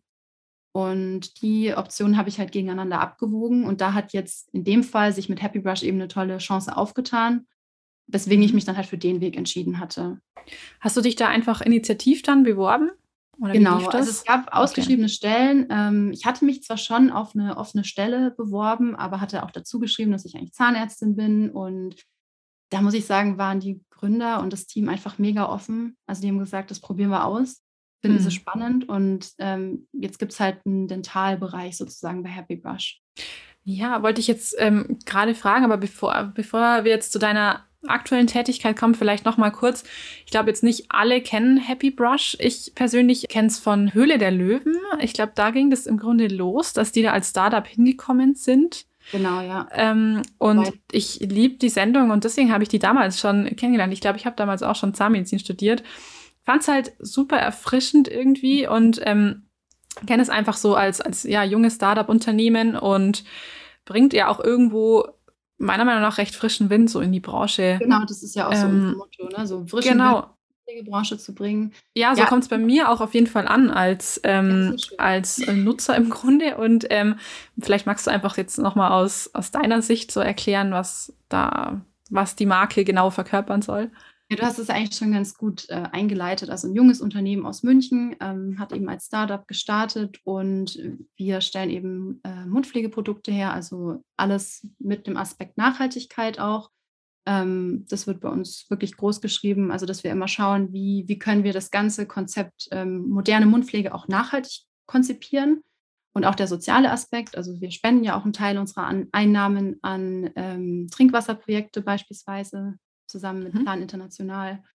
Speaker 2: Und die Optionen habe ich halt gegeneinander abgewogen. Und da hat jetzt in dem Fall sich mit Happy Brush eben eine tolle Chance aufgetan, weswegen ich
Speaker 1: Mhm.
Speaker 2: mich dann halt für den Weg entschieden hatte.
Speaker 1: Hast du dich da einfach initiativ dann beworben? Oder wie
Speaker 2: Genau,
Speaker 1: lief
Speaker 2: also
Speaker 1: das?
Speaker 2: es gab
Speaker 1: Okay.
Speaker 2: ausgeschriebene Stellen. Ähm, ich hatte mich zwar schon auf eine offene Stelle beworben, aber hatte auch dazu geschrieben, dass ich eigentlich Zahnärztin bin. Und da muss ich sagen, waren die Gründer und das Team einfach mega offen. Also die haben gesagt, das probieren wir aus, finden sie
Speaker 1: Mhm.
Speaker 2: spannend. Und ähm, jetzt gibt es halt einen Dentalbereich sozusagen bei Happy Brush.
Speaker 1: Ja, wollte ich jetzt ähm, gerade fragen, aber bevor, bevor wir jetzt zu deiner aktuellen Tätigkeit kommen, vielleicht noch mal kurz. Ich glaube, jetzt nicht alle kennen Happy Brush. Ich persönlich kenne es von Höhle der Löwen. Ich glaube, da ging das im Grunde los, dass die da als Startup hingekommen sind.
Speaker 2: Genau, ja.
Speaker 1: Ähm, und
Speaker 2: Weil-
Speaker 1: ich liebe die Sendung und deswegen habe ich die damals schon kennengelernt. Ich glaube, ich habe damals auch schon Zahnmedizin studiert. Fand es halt super erfrischend irgendwie und ähm, kenne es einfach so als, als ja, junges Startup-Unternehmen und bringt ja auch irgendwo meiner Meinung nach recht frischen Wind so in die Branche.
Speaker 2: Genau, das ist ja auch so
Speaker 1: Ähm,
Speaker 2: unser Motto, ne? So frischen
Speaker 1: Genau.
Speaker 2: Wind in die Branche zu bringen.
Speaker 1: Ja, so
Speaker 2: Ja.
Speaker 1: kommt es bei mir auch auf jeden Fall an als, ähm,
Speaker 2: Ja, ist schön.
Speaker 1: als äh, Nutzer im Grunde. Und ähm, vielleicht magst du einfach jetzt noch mal aus, aus deiner Sicht so erklären, was da, was die Marke genau verkörpern soll.
Speaker 2: Ja, du hast es eigentlich schon ganz gut äh, eingeleitet. Also ein junges Unternehmen aus München ähm, hat eben als Startup gestartet und wir stellen eben äh, Mundpflegeprodukte her, also alles mit dem Aspekt Nachhaltigkeit auch. Ähm, das wird bei uns wirklich groß geschrieben, also dass wir immer schauen, wie, wie können wir das ganze Konzept ähm, moderne Mundpflege auch nachhaltig konzipieren. Und auch der soziale Aspekt, also wir spenden ja auch einen Teil unserer an Einnahmen an ähm, Trinkwasserprojekte beispielsweise, zusammen mit
Speaker 1: Mhm.
Speaker 2: Plan International.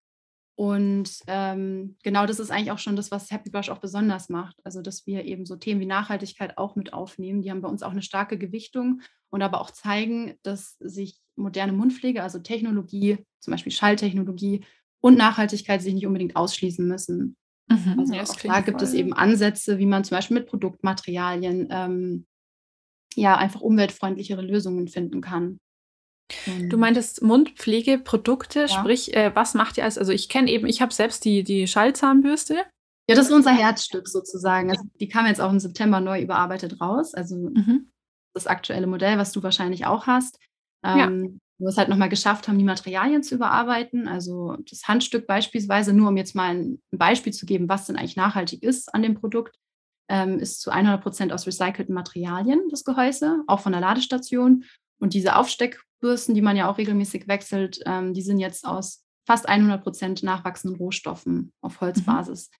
Speaker 2: Und ähm, genau das ist eigentlich auch schon das, was Happy Brush auch besonders macht. Also, dass wir eben so Themen wie Nachhaltigkeit auch mit aufnehmen. Die haben bei uns auch eine starke Gewichtung und aber auch zeigen, dass sich moderne Mundpflege, also Technologie, zum Beispiel Schalltechnologie und Nachhaltigkeit sich nicht unbedingt ausschließen müssen.
Speaker 1: Mhm.
Speaker 2: Also
Speaker 1: Ja, das
Speaker 2: auch
Speaker 1: klingt
Speaker 2: da gibt es
Speaker 1: voll-
Speaker 2: eben Ansätze, wie man zum Beispiel mit Produktmaterialien ähm, ja einfach umweltfreundlichere Lösungen finden kann.
Speaker 1: Du
Speaker 2: Und
Speaker 1: meintest Mundpflegeprodukte,
Speaker 2: ja.
Speaker 1: sprich, äh, was macht ihr als, also ich kenne eben, ich habe selbst die, die Schallzahnbürste.
Speaker 2: Ja, das ist unser Herzstück sozusagen. Also die kam jetzt auch im September neu überarbeitet raus. Also
Speaker 1: Mhm.
Speaker 2: das aktuelle Modell, was du wahrscheinlich auch hast.
Speaker 1: Ja.
Speaker 2: Ähm, wo wir es halt nochmal geschafft haben, die Materialien zu überarbeiten. Also das Handstück beispielsweise, nur um jetzt mal ein Beispiel zu geben, was denn eigentlich nachhaltig ist an dem Produkt, ähm, ist zu hundert Prozent aus recycelten Materialien, das Gehäuse, auch von der Ladestation. Und diese Aufsteckbürsten, die man ja auch regelmäßig wechselt, ähm, die sind jetzt aus fast hundert Prozent nachwachsenden Rohstoffen auf Holzbasis.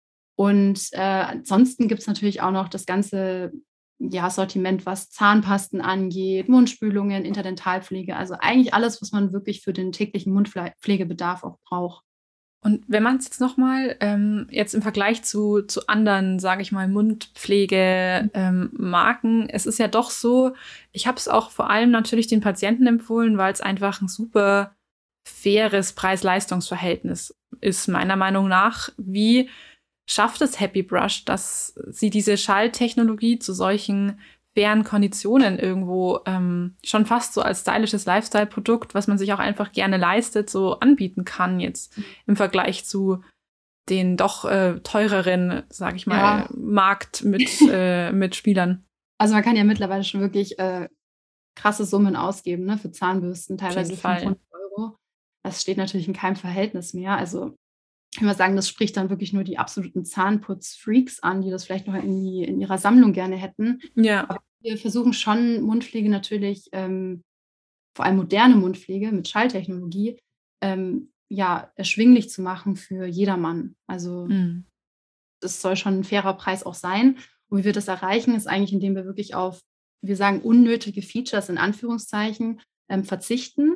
Speaker 2: Und äh, ansonsten gibt es natürlich auch noch das ganze ja, Sortiment, was Zahnpasten angeht, Mundspülungen, Interdentalpflege, also eigentlich alles, was man wirklich für den täglichen Mundpflegebedarf auch braucht.
Speaker 1: Und wenn man es jetzt noch mal ähm, jetzt im Vergleich zu, zu anderen, sage ich mal, Mundpflegemarken, ähm, es ist ja doch so, ich habe es auch vor allem natürlich den Patienten empfohlen, weil es einfach ein super faires Preis-Leistungs-Verhältnis ist, meiner Meinung nach. Wie schafft es Happy Brush, dass sie diese Schalltechnologie zu solchen fairen Konditionen irgendwo ähm, schon fast so als stylisches Lifestyle-Produkt, was man sich auch einfach gerne leistet, so anbieten kann jetzt im Vergleich zu den doch äh, teureren, sag ich mal,
Speaker 2: Ja.
Speaker 1: Markt mit, äh, mit Spielern.
Speaker 2: Also man kann ja mittlerweile schon wirklich äh, krasse Summen ausgeben, ne, für Zahnbürsten, teilweise
Speaker 1: jeden Fall.
Speaker 2: fünfhundert Euro. Das steht natürlich in keinem Verhältnis mehr. Also ich würde mal sagen, das spricht dann wirklich nur die absoluten Zahnputz-Freaks an, die das vielleicht noch in, die, in ihrer Sammlung gerne hätten.
Speaker 1: Ja.
Speaker 2: Aber wir versuchen schon, Mundpflege natürlich, ähm, vor allem moderne Mundpflege mit Schalltechnologie, ähm, ja, erschwinglich zu machen für jedermann. Also
Speaker 1: Mhm.
Speaker 2: das soll schon ein fairer Preis auch sein. Und wie wir das erreichen, ist eigentlich, indem wir wirklich auf, wir sagen, unnötige Features in Anführungszeichen ähm, verzichten.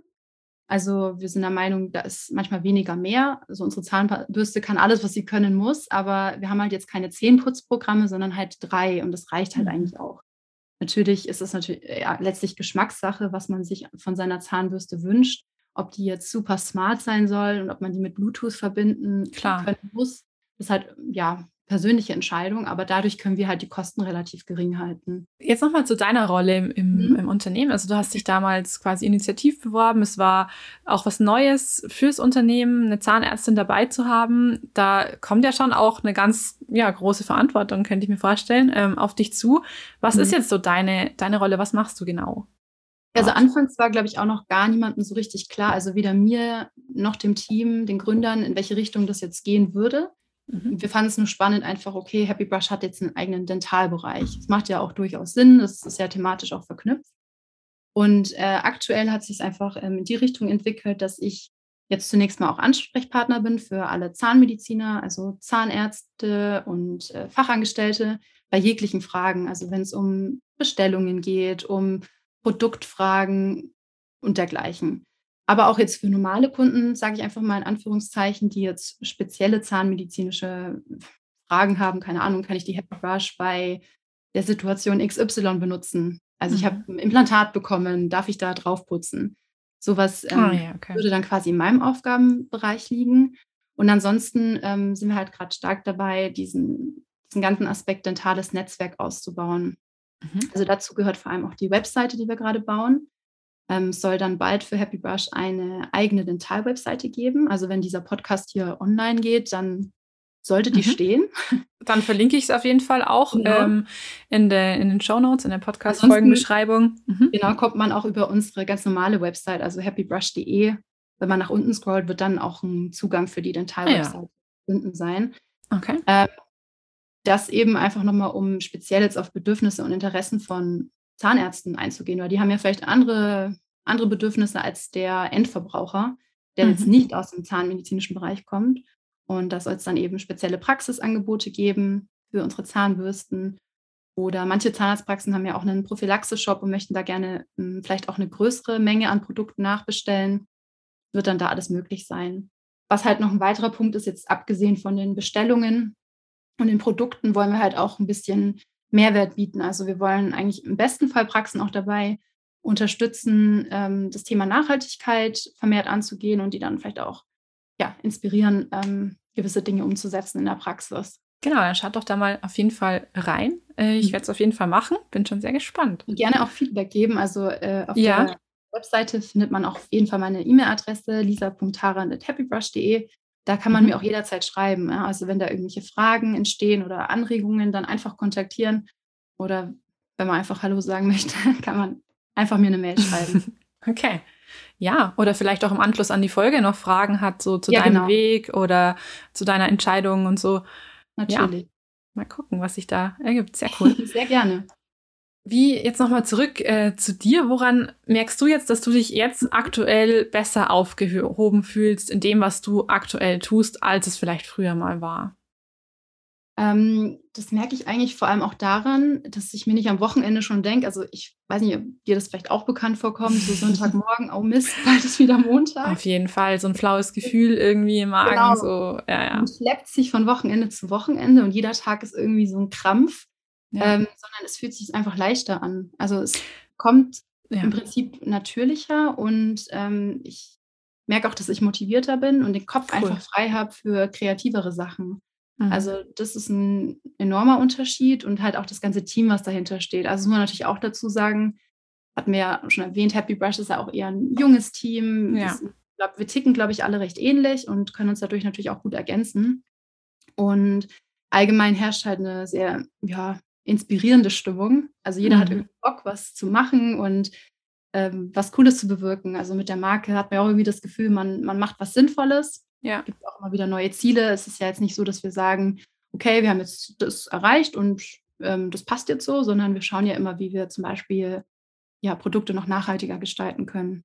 Speaker 2: Also wir sind der Meinung, da ist manchmal weniger mehr. Also unsere Zahnbürste kann alles, was sie können muss, aber wir haben halt jetzt keine zehn Putzprogramme, sondern halt drei und das reicht halt
Speaker 1: Mhm.
Speaker 2: eigentlich auch. Natürlich ist es natürlich ja, letztlich Geschmackssache, was man sich von seiner Zahnbürste wünscht, ob die jetzt super smart sein soll und ob man die mit Bluetooth verbinden
Speaker 1: Klar.
Speaker 2: können muss. Das ist halt ja persönliche Entscheidung, aber dadurch können wir halt die Kosten relativ gering halten.
Speaker 1: Jetzt nochmal zu deiner Rolle im, im,
Speaker 2: Mhm.
Speaker 1: im Unternehmen. Also du hast dich damals quasi initiativ beworben. Es war auch was Neues fürs Unternehmen, eine Zahnärztin dabei zu haben. Da kommt ja schon auch eine ganz ja, große Verantwortung, könnte ich mir vorstellen, ähm, auf dich zu. Was
Speaker 2: Mhm.
Speaker 1: ist jetzt so deine, deine Rolle? Was machst du genau?
Speaker 2: Also
Speaker 1: dort?
Speaker 2: anfangs war, glaube ich, auch noch gar niemandem so richtig klar, also weder mir noch dem Team, den Gründern, in welche Richtung das jetzt gehen würde.
Speaker 1: Mhm.
Speaker 2: Wir fanden es nur spannend, einfach, okay, Happy Brush hat jetzt einen eigenen Dentalbereich. Das macht ja auch durchaus Sinn, das ist ja thematisch auch verknüpft. Und äh, aktuell hat sich es einfach ähm, in die Richtung entwickelt, dass ich jetzt zunächst mal auch Ansprechpartner bin für alle Zahnmediziner, also Zahnärzte und äh, Fachangestellte bei jeglichen Fragen. Also wenn es um Bestellungen geht, um Produktfragen und dergleichen. Aber auch jetzt für normale Kunden, sage ich einfach mal in Anführungszeichen, die jetzt spezielle zahnmedizinische Fragen haben, keine Ahnung, kann ich die Happy Brush bei der Situation X Y benutzen? Also ich habe
Speaker 1: Mhm.
Speaker 2: ein Implantat bekommen, darf ich da drauf putzen? Sowas
Speaker 1: Ah
Speaker 2: ähm,
Speaker 1: ja, okay.
Speaker 2: würde dann quasi in meinem Aufgabenbereich liegen. Und ansonsten ähm, sind wir halt gerade stark dabei, diesen, diesen ganzen Aspekt dentales Netzwerk auszubauen.
Speaker 1: Mhm.
Speaker 2: Also dazu gehört vor allem auch die Webseite, die wir gerade bauen. Ähm, es soll dann bald für Happy Brush eine eigene Dental-Webseite geben. Also wenn dieser Podcast hier online geht, dann sollte die
Speaker 1: Mhm.
Speaker 2: stehen.
Speaker 1: Dann verlinke ich es auf jeden Fall auch
Speaker 2: Genau.
Speaker 1: ähm, in, der, in den Shownotes, in der
Speaker 2: Ansonsten,
Speaker 1: Podcast-Folgenbeschreibung. Mhm.
Speaker 2: genau, kommt man auch über unsere ganz normale Website, also happy brush punkt de. Wenn man nach unten scrollt, wird dann auch ein Zugang für die
Speaker 1: Ah ja,
Speaker 2: Dental-Website unten sein.
Speaker 1: okay.
Speaker 2: Ähm, das eben einfach nochmal, um speziell jetzt auf Bedürfnisse und Interessen von Zahnärzten einzugehen, weil die haben ja vielleicht andere, andere Bedürfnisse als der Endverbraucher, der jetzt
Speaker 1: Mhm.
Speaker 2: nicht aus dem zahnmedizinischen Bereich kommt. Und da soll es dann eben spezielle Praxisangebote geben für unsere Zahnbürsten. Oder manche Zahnarztpraxen haben ja auch einen Prophylaxe-Shop und möchten da gerne hm, vielleicht auch eine größere Menge an Produkten nachbestellen. Wird dann da alles möglich sein. Was halt noch ein weiterer Punkt ist, jetzt abgesehen von den Bestellungen und den Produkten, wollen wir halt auch ein bisschen Mehrwert bieten. Also wir wollen eigentlich im besten Fall Praxen auch dabei unterstützen, ähm, das Thema Nachhaltigkeit vermehrt anzugehen und die dann vielleicht auch ja, inspirieren, ähm, gewisse Dinge umzusetzen in der Praxis.
Speaker 1: Genau, dann schaut doch da mal auf jeden Fall rein. Äh, ich
Speaker 2: Mhm.
Speaker 1: werde es auf jeden Fall machen. Bin schon sehr gespannt.
Speaker 2: Und gerne auch Feedback geben. Also äh, auf
Speaker 1: Ja.
Speaker 2: der Webseite findet man auch auf jeden Fall meine E-Mail-Adresse lisa punkt haran at happy brush punkt de. Da kann man
Speaker 1: Mhm.
Speaker 2: mir auch jederzeit schreiben. Ja? Also wenn da irgendwelche Fragen entstehen oder Anregungen, dann einfach kontaktieren. Oder wenn man einfach Hallo sagen möchte, kann man einfach mir eine Mail schreiben.
Speaker 1: Okay. Ja, oder vielleicht auch im Anschluss an die Folge noch Fragen hat, so zu
Speaker 2: Ja,
Speaker 1: deinem
Speaker 2: genau,
Speaker 1: Weg oder zu deiner Entscheidung und so. Ja,
Speaker 2: natürlich.
Speaker 1: mal gucken, was sich da ergibt. Sehr cool.
Speaker 2: Sehr gerne.
Speaker 1: Wie jetzt nochmal zurück äh, zu dir. Woran merkst du jetzt, dass du dich jetzt aktuell besser aufgehoben fühlst in dem, was du aktuell tust, als es vielleicht früher mal war?
Speaker 2: Ähm, das merke ich eigentlich vor allem auch daran, dass ich mir nicht am Wochenende schon denke, also ich weiß nicht, ob dir das vielleicht auch bekannt vorkommt, so Sonntagmorgen, oh Mist, bald ist wieder Montag.
Speaker 1: Auf jeden Fall so ein flaues Gefühl irgendwie im Magen.
Speaker 2: Genau.
Speaker 1: So, ja, ja.
Speaker 2: Und schleppt sich von Wochenende zu Wochenende und jeder Tag ist irgendwie so ein Krampf,
Speaker 1: Ja.
Speaker 2: ähm, sondern es fühlt sich einfach leichter an. Also es kommt
Speaker 1: Ja.
Speaker 2: im Prinzip natürlicher und ähm, ich merke auch, dass ich motivierter bin und den Kopf
Speaker 1: Cool.
Speaker 2: einfach frei habe für kreativere Sachen.
Speaker 1: Mhm.
Speaker 2: Also, das ist 'n enormer Unterschied und halt auch das ganze Team, was dahinter steht. Also, das muss man natürlich auch dazu sagen, hatten wir ja schon erwähnt, Happy Brush ist ja auch eher 'n junges Team.
Speaker 1: Ja.
Speaker 2: Das ich glaube, wir ticken, glaube ich, alle recht ähnlich und können uns dadurch natürlich auch gut ergänzen. Und allgemein herrscht halt 'ne sehr, ja, inspirierende Stimmung. Also, jeder hat
Speaker 1: Mhm.
Speaker 2: irgendwie Bock, was zu machen und, ähm, was Cooles zu bewirken. Also, mit der Marke hat man ja auch irgendwie das Gefühl, man man macht was Sinnvolles.
Speaker 1: Ja.
Speaker 2: Gibt auch immer wieder neue Ziele. Es ist ja jetzt nicht so, dass wir sagen: „Okay, wir haben jetzt das erreicht und, ähm, das passt jetzt so“, sondern wir schauen ja immer, wie wir zum Beispiel, ja, Produkte noch nachhaltiger gestalten können.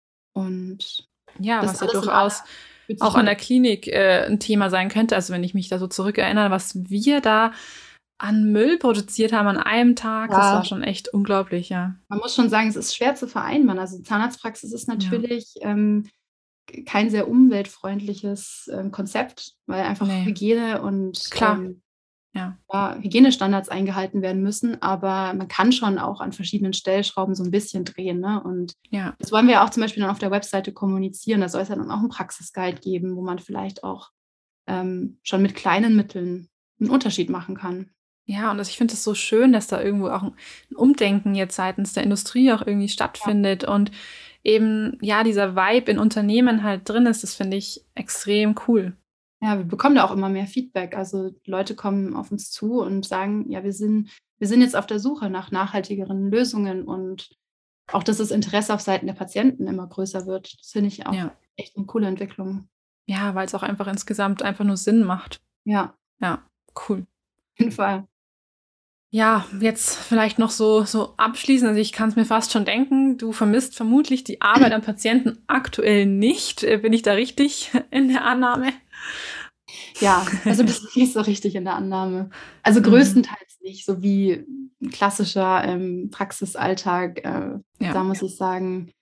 Speaker 2: Und
Speaker 1: Ja,
Speaker 2: das
Speaker 1: was ja
Speaker 2: alles in allem
Speaker 1: durchaus
Speaker 2: fühlt sich
Speaker 1: auch an
Speaker 2: gut
Speaker 1: der Klinik, äh, 'n Thema sein könnte. Also, wenn ich mich da so zurückerinnere, was wir da an Müll produziert haben an einem Tag, das war
Speaker 2: Ja.
Speaker 1: schon echt unglaublich, ja.
Speaker 2: Man muss schon sagen, es ist schwer zu vereinbaren. Also, Zahnarztpraxis ist
Speaker 1: Ja.
Speaker 2: natürlich, ähm, k kein sehr umweltfreundliches, ähm, Konzept, weil einfach
Speaker 1: Ne.
Speaker 2: Hygiene und,
Speaker 1: Klar.
Speaker 2: ähm,
Speaker 1: Ja.
Speaker 2: ja, Hygienestandards eingehalten werden müssen, aber man kann schon auch an verschiedenen Stellschrauben so 'n bisschen drehen, ne? Und
Speaker 1: Ja.
Speaker 2: das wollen wir ja auch zum Beispiel dann auf der Webseite kommunizieren. Da soll es ja dann auch 'n Praxisguide geben, wo man vielleicht auch, ähm, schon mit kleinen Mitteln 'n Unterschied machen kann.
Speaker 1: Ja, und das ich finde es so schön, dass da irgendwo auch 'n 'n Umdenken jetzt seitens der Industrie auch irgendwie
Speaker 2: Ja.
Speaker 1: stattfindet und eben, ja, dieser Vibe in Unternehmen halt drin ist. Das finde ich extrem cool.
Speaker 2: Ja, wir bekommen da auch immer mehr Feedback. Also, Leute kommen auf uns zu und sagen: „Ja, wir sind wir sind jetzt auf der Suche nach nachhaltigeren Lösungen“ und auch, dass das Interesse auf Seiten der Patienten immer größer wird. Das finde ich auch
Speaker 1: Ja.
Speaker 2: echt 'ne coole Entwicklung.
Speaker 1: Ja, weil's auch einfach insgesamt einfach nur Sinn macht.
Speaker 2: Ja.
Speaker 1: Ja, cool.
Speaker 2: Jeden Fall.
Speaker 1: Ja, jetzt vielleicht noch so so abschließend, also, ich kann's mir fast schon denken, du vermisst vermutlich die Arbeit am Patienten aktuell nicht. Äh, bin ich da richtig in der Annahme?
Speaker 2: Ja, also, bist du nicht so richtig in der Annahme. Also,
Speaker 1: Mhm.
Speaker 2: größtenteils nicht, so wie 'n klassischer, ähm, Praxisalltag. Äh,
Speaker 1: Ja.
Speaker 2: da muss ich sagen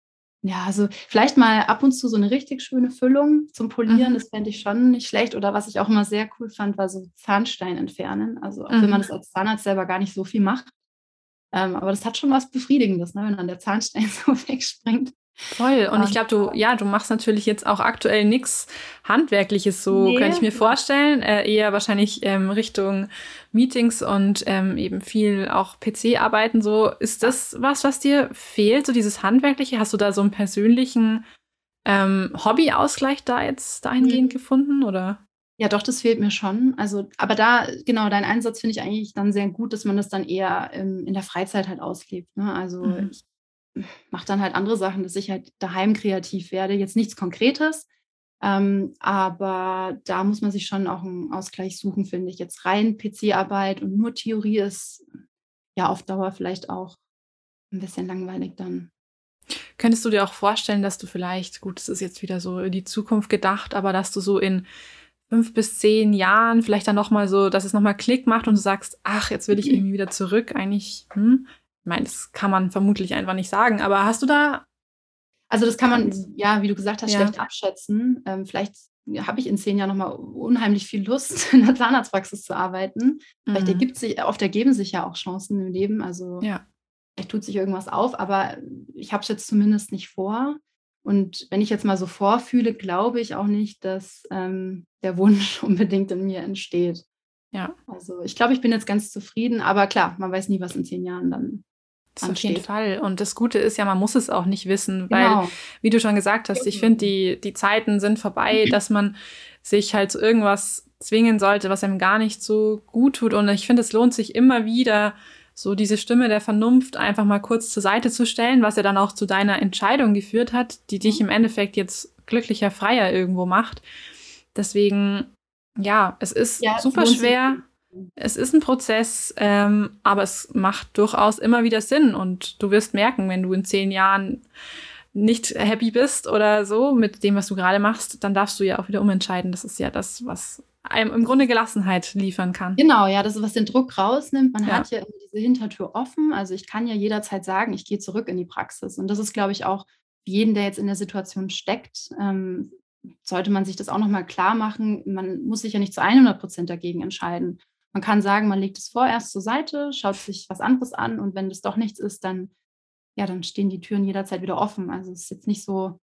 Speaker 2: ja, also, vielleicht mal ab und zu so 'ne richtig schöne Füllung zum Polieren,
Speaker 1: Mhm.
Speaker 2: das fände ich schon nicht schlecht. Oder was ich auch immer sehr cool fand, war so Zahnstein entfernen. Also, auch wenn man
Speaker 1: Mhm.
Speaker 2: das als Zahnarzt selber gar nicht so viel macht. Ähm, aber das hat schon was Befriedigendes, ne, wenn dann der Zahnstein so wegspringt.
Speaker 1: Voll. Und ich
Speaker 2: Und,
Speaker 1: glaube, du
Speaker 2: ja
Speaker 1: ja, du machst natürlich jetzt auch aktuell nix Handwerkliches, so könnte
Speaker 2: Ne,
Speaker 1: ich mir
Speaker 2: nein.
Speaker 1: vorstellen, äh, eher wahrscheinlich, ähm, Richtung Meetings und, ähm, eben viel auch PC-Arbeiten so. Ist
Speaker 2: Ja.
Speaker 1: das was, was dir fehlt, so dieses Handwerkliche? Hast du da so 'n persönlichen, ähm, Hobbyausgleich da jetzt dahingehend
Speaker 2: Mhm.
Speaker 1: gefunden, oder?
Speaker 2: Ja doch, das fehlt mir schon. Also aber da genau, deinen Einsatz finde ich eigentlich dann sehr gut, dass man das dann eher, ähm, in der Freizeit halt auslebt, ne? Also,
Speaker 1: Mhm.
Speaker 2: ich mache dann halt andere Sachen, dass ich halt daheim kreativ werde. Jetzt nichts Konkretes, ähm, aber da muss man sich schon auch 'n Ausgleich suchen, finde ich. Jetzt rein PC-Arbeit und nur Theorie ist, ja, auf Dauer vielleicht auch 'n bisschen langweilig dann.
Speaker 1: Könntest du dir auch vorstellen, dass du vielleicht gut, das ist jetzt wieder so in die Zukunft gedacht, aber dass du so in fünf bis zehn Jahren vielleicht dann noch mal so dass es noch mal Klick macht und du sagst: „Ach, jetzt will ich irgendwie wieder zurück. Eigentlich, hm“ ich meine, das kann man vermutlich einfach nicht sagen, aber hast du da
Speaker 2: Also, das kann
Speaker 1: Ganz
Speaker 2: man, ja, wie du gesagt hast,
Speaker 1: Ja.
Speaker 2: schlecht abschätzen. Ähm, vielleicht habe ich in zehn Jahren noch mal unheimlich viel Lust, in 'ner Zahnarztpraxis zu arbeiten. Vielleicht
Speaker 1: Mhm.
Speaker 2: ergibt sich oft ergeben sich ja auch Chancen im Leben. Also,
Speaker 1: Ja.
Speaker 2: vielleicht tut sich irgendwas auf, aber ich habe es jetzt zumindest nicht vor. Und wenn ich jetzt mal so vorfühle, glaube ich auch nicht, dass, ähm, der Wunsch unbedingt in mir entsteht.
Speaker 1: Ja.
Speaker 2: Also, ich glaube, ich bin jetzt ganz zufrieden, aber klar, man weiß nie, was in zehn Jahren dann
Speaker 1: Das auf jeden
Speaker 2: ansteht.
Speaker 1: Fall. Und das Gute ist ja, man muss es auch nicht wissen, weil,
Speaker 2: Genau.
Speaker 1: wie du schon gesagt hast, ich finde, die die Zeiten sind vorbei, dass man sich halt zu irgendwas zwingen sollte, was einem gar nicht so gut tut. Und ich finde, es lohnt sich immer wieder, so diese Stimme der Vernunft einfach mal kurz zur Seite zu stellen, was ja dann auch zu deiner Entscheidung geführt hat, die dich
Speaker 2: Mhm.
Speaker 1: im Endeffekt jetzt glücklicher, freier irgendwo macht. Deswegen, ja, es ist
Speaker 2: Ja, es
Speaker 1: super
Speaker 2: lohnt sich.
Speaker 1: schwer. Es ist 'n Prozess, ähm, aber es macht durchaus immer wieder Sinn. Und du wirst merken, wenn du in zehn Jahren nicht happy bist oder so mit dem, was du grade machst, dann darfst du ja auch wieder umentscheiden. Das ist ja das, was einem im Grunde Gelassenheit liefern kann.
Speaker 2: Genau, ja, das ist, was den Druck rausnimmt. Man
Speaker 1: Ja.
Speaker 2: hat ja immer diese Hintertür offen. Also, ich kann ja jederzeit sagen: „Ich gehe zurück in die Praxis.“ Und das ist, glaube ich, auch für jeden, der jetzt in der Situation steckt, ähm, sollte man sich das auch noch mal klarmachen. Man muss sich ja nicht zu hundert Prozent dagegen entscheiden. Man kann sagen, man legt es vorerst zur Seite, schaut sich was anderes an und wenn das doch nichts ist, dann ja, dann stehen die Türen jederzeit wieder offen. Also, es ist jetzt nicht so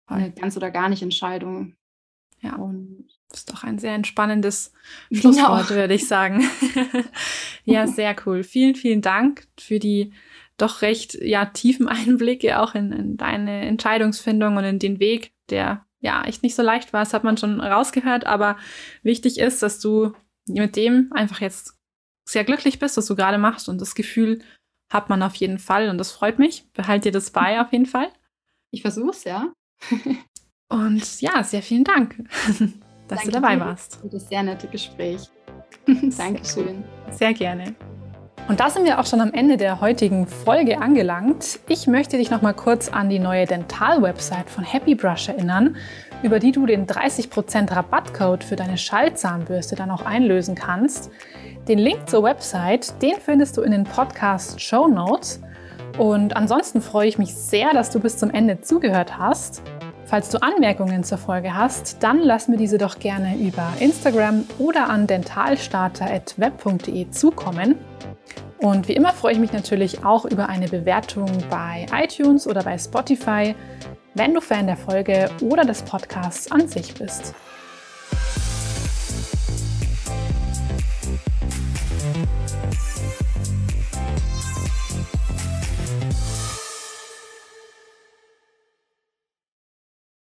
Speaker 2: eine ganz oder gar nicht Entscheidung.
Speaker 1: Ja,
Speaker 2: und
Speaker 1: das ist doch ein sehr entspannendes Schlusswort, genau. würde ich sagen. Ja, sehr cool. Vielen, vielen Dank für die doch recht ja, tiefen Einblicke auch in, in deine Entscheidungsfindung und in den Weg, der ja echt nicht so leicht war. Das hat man schon rausgehört, aber wichtig ist, dass du mit dem einfach jetzt sehr glücklich bist, was du gerade machst, und das Gefühl hat man auf jeden Fall und das freut mich. Behalt dir das bei auf jeden Fall.
Speaker 2: Ich versuch's, ja.
Speaker 1: Und ja, sehr vielen Dank, dass Danke du dabei warst.
Speaker 2: Für das sehr nette Gespräch. Dankeschön.
Speaker 1: Sehr gerne. Und da sind wir auch schon am Ende der heutigen Folge angelangt. Ich möchte dich noch mal kurz an die neue Dental-Website von Happy Brush erinnern, über die du den dreißig Prozent Rabattcode für deine Schallzahnbürste dann auch einlösen kannst. Den Link zur Website, den findest du in den Podcast-Shownotes. Und ansonsten freue ich mich sehr, dass du bis zum Ende zugehört hast. Falls du Anmerkungen zur Folge hast, dann lass mir diese doch gerne über Instagram oder an dentalstarter at web punkt de zukommen. Und wie immer freue ich mich natürlich auch über eine Bewertung bei iTunes oder bei Spotify, wenn du Fan der Folge oder des Podcasts an sich bist.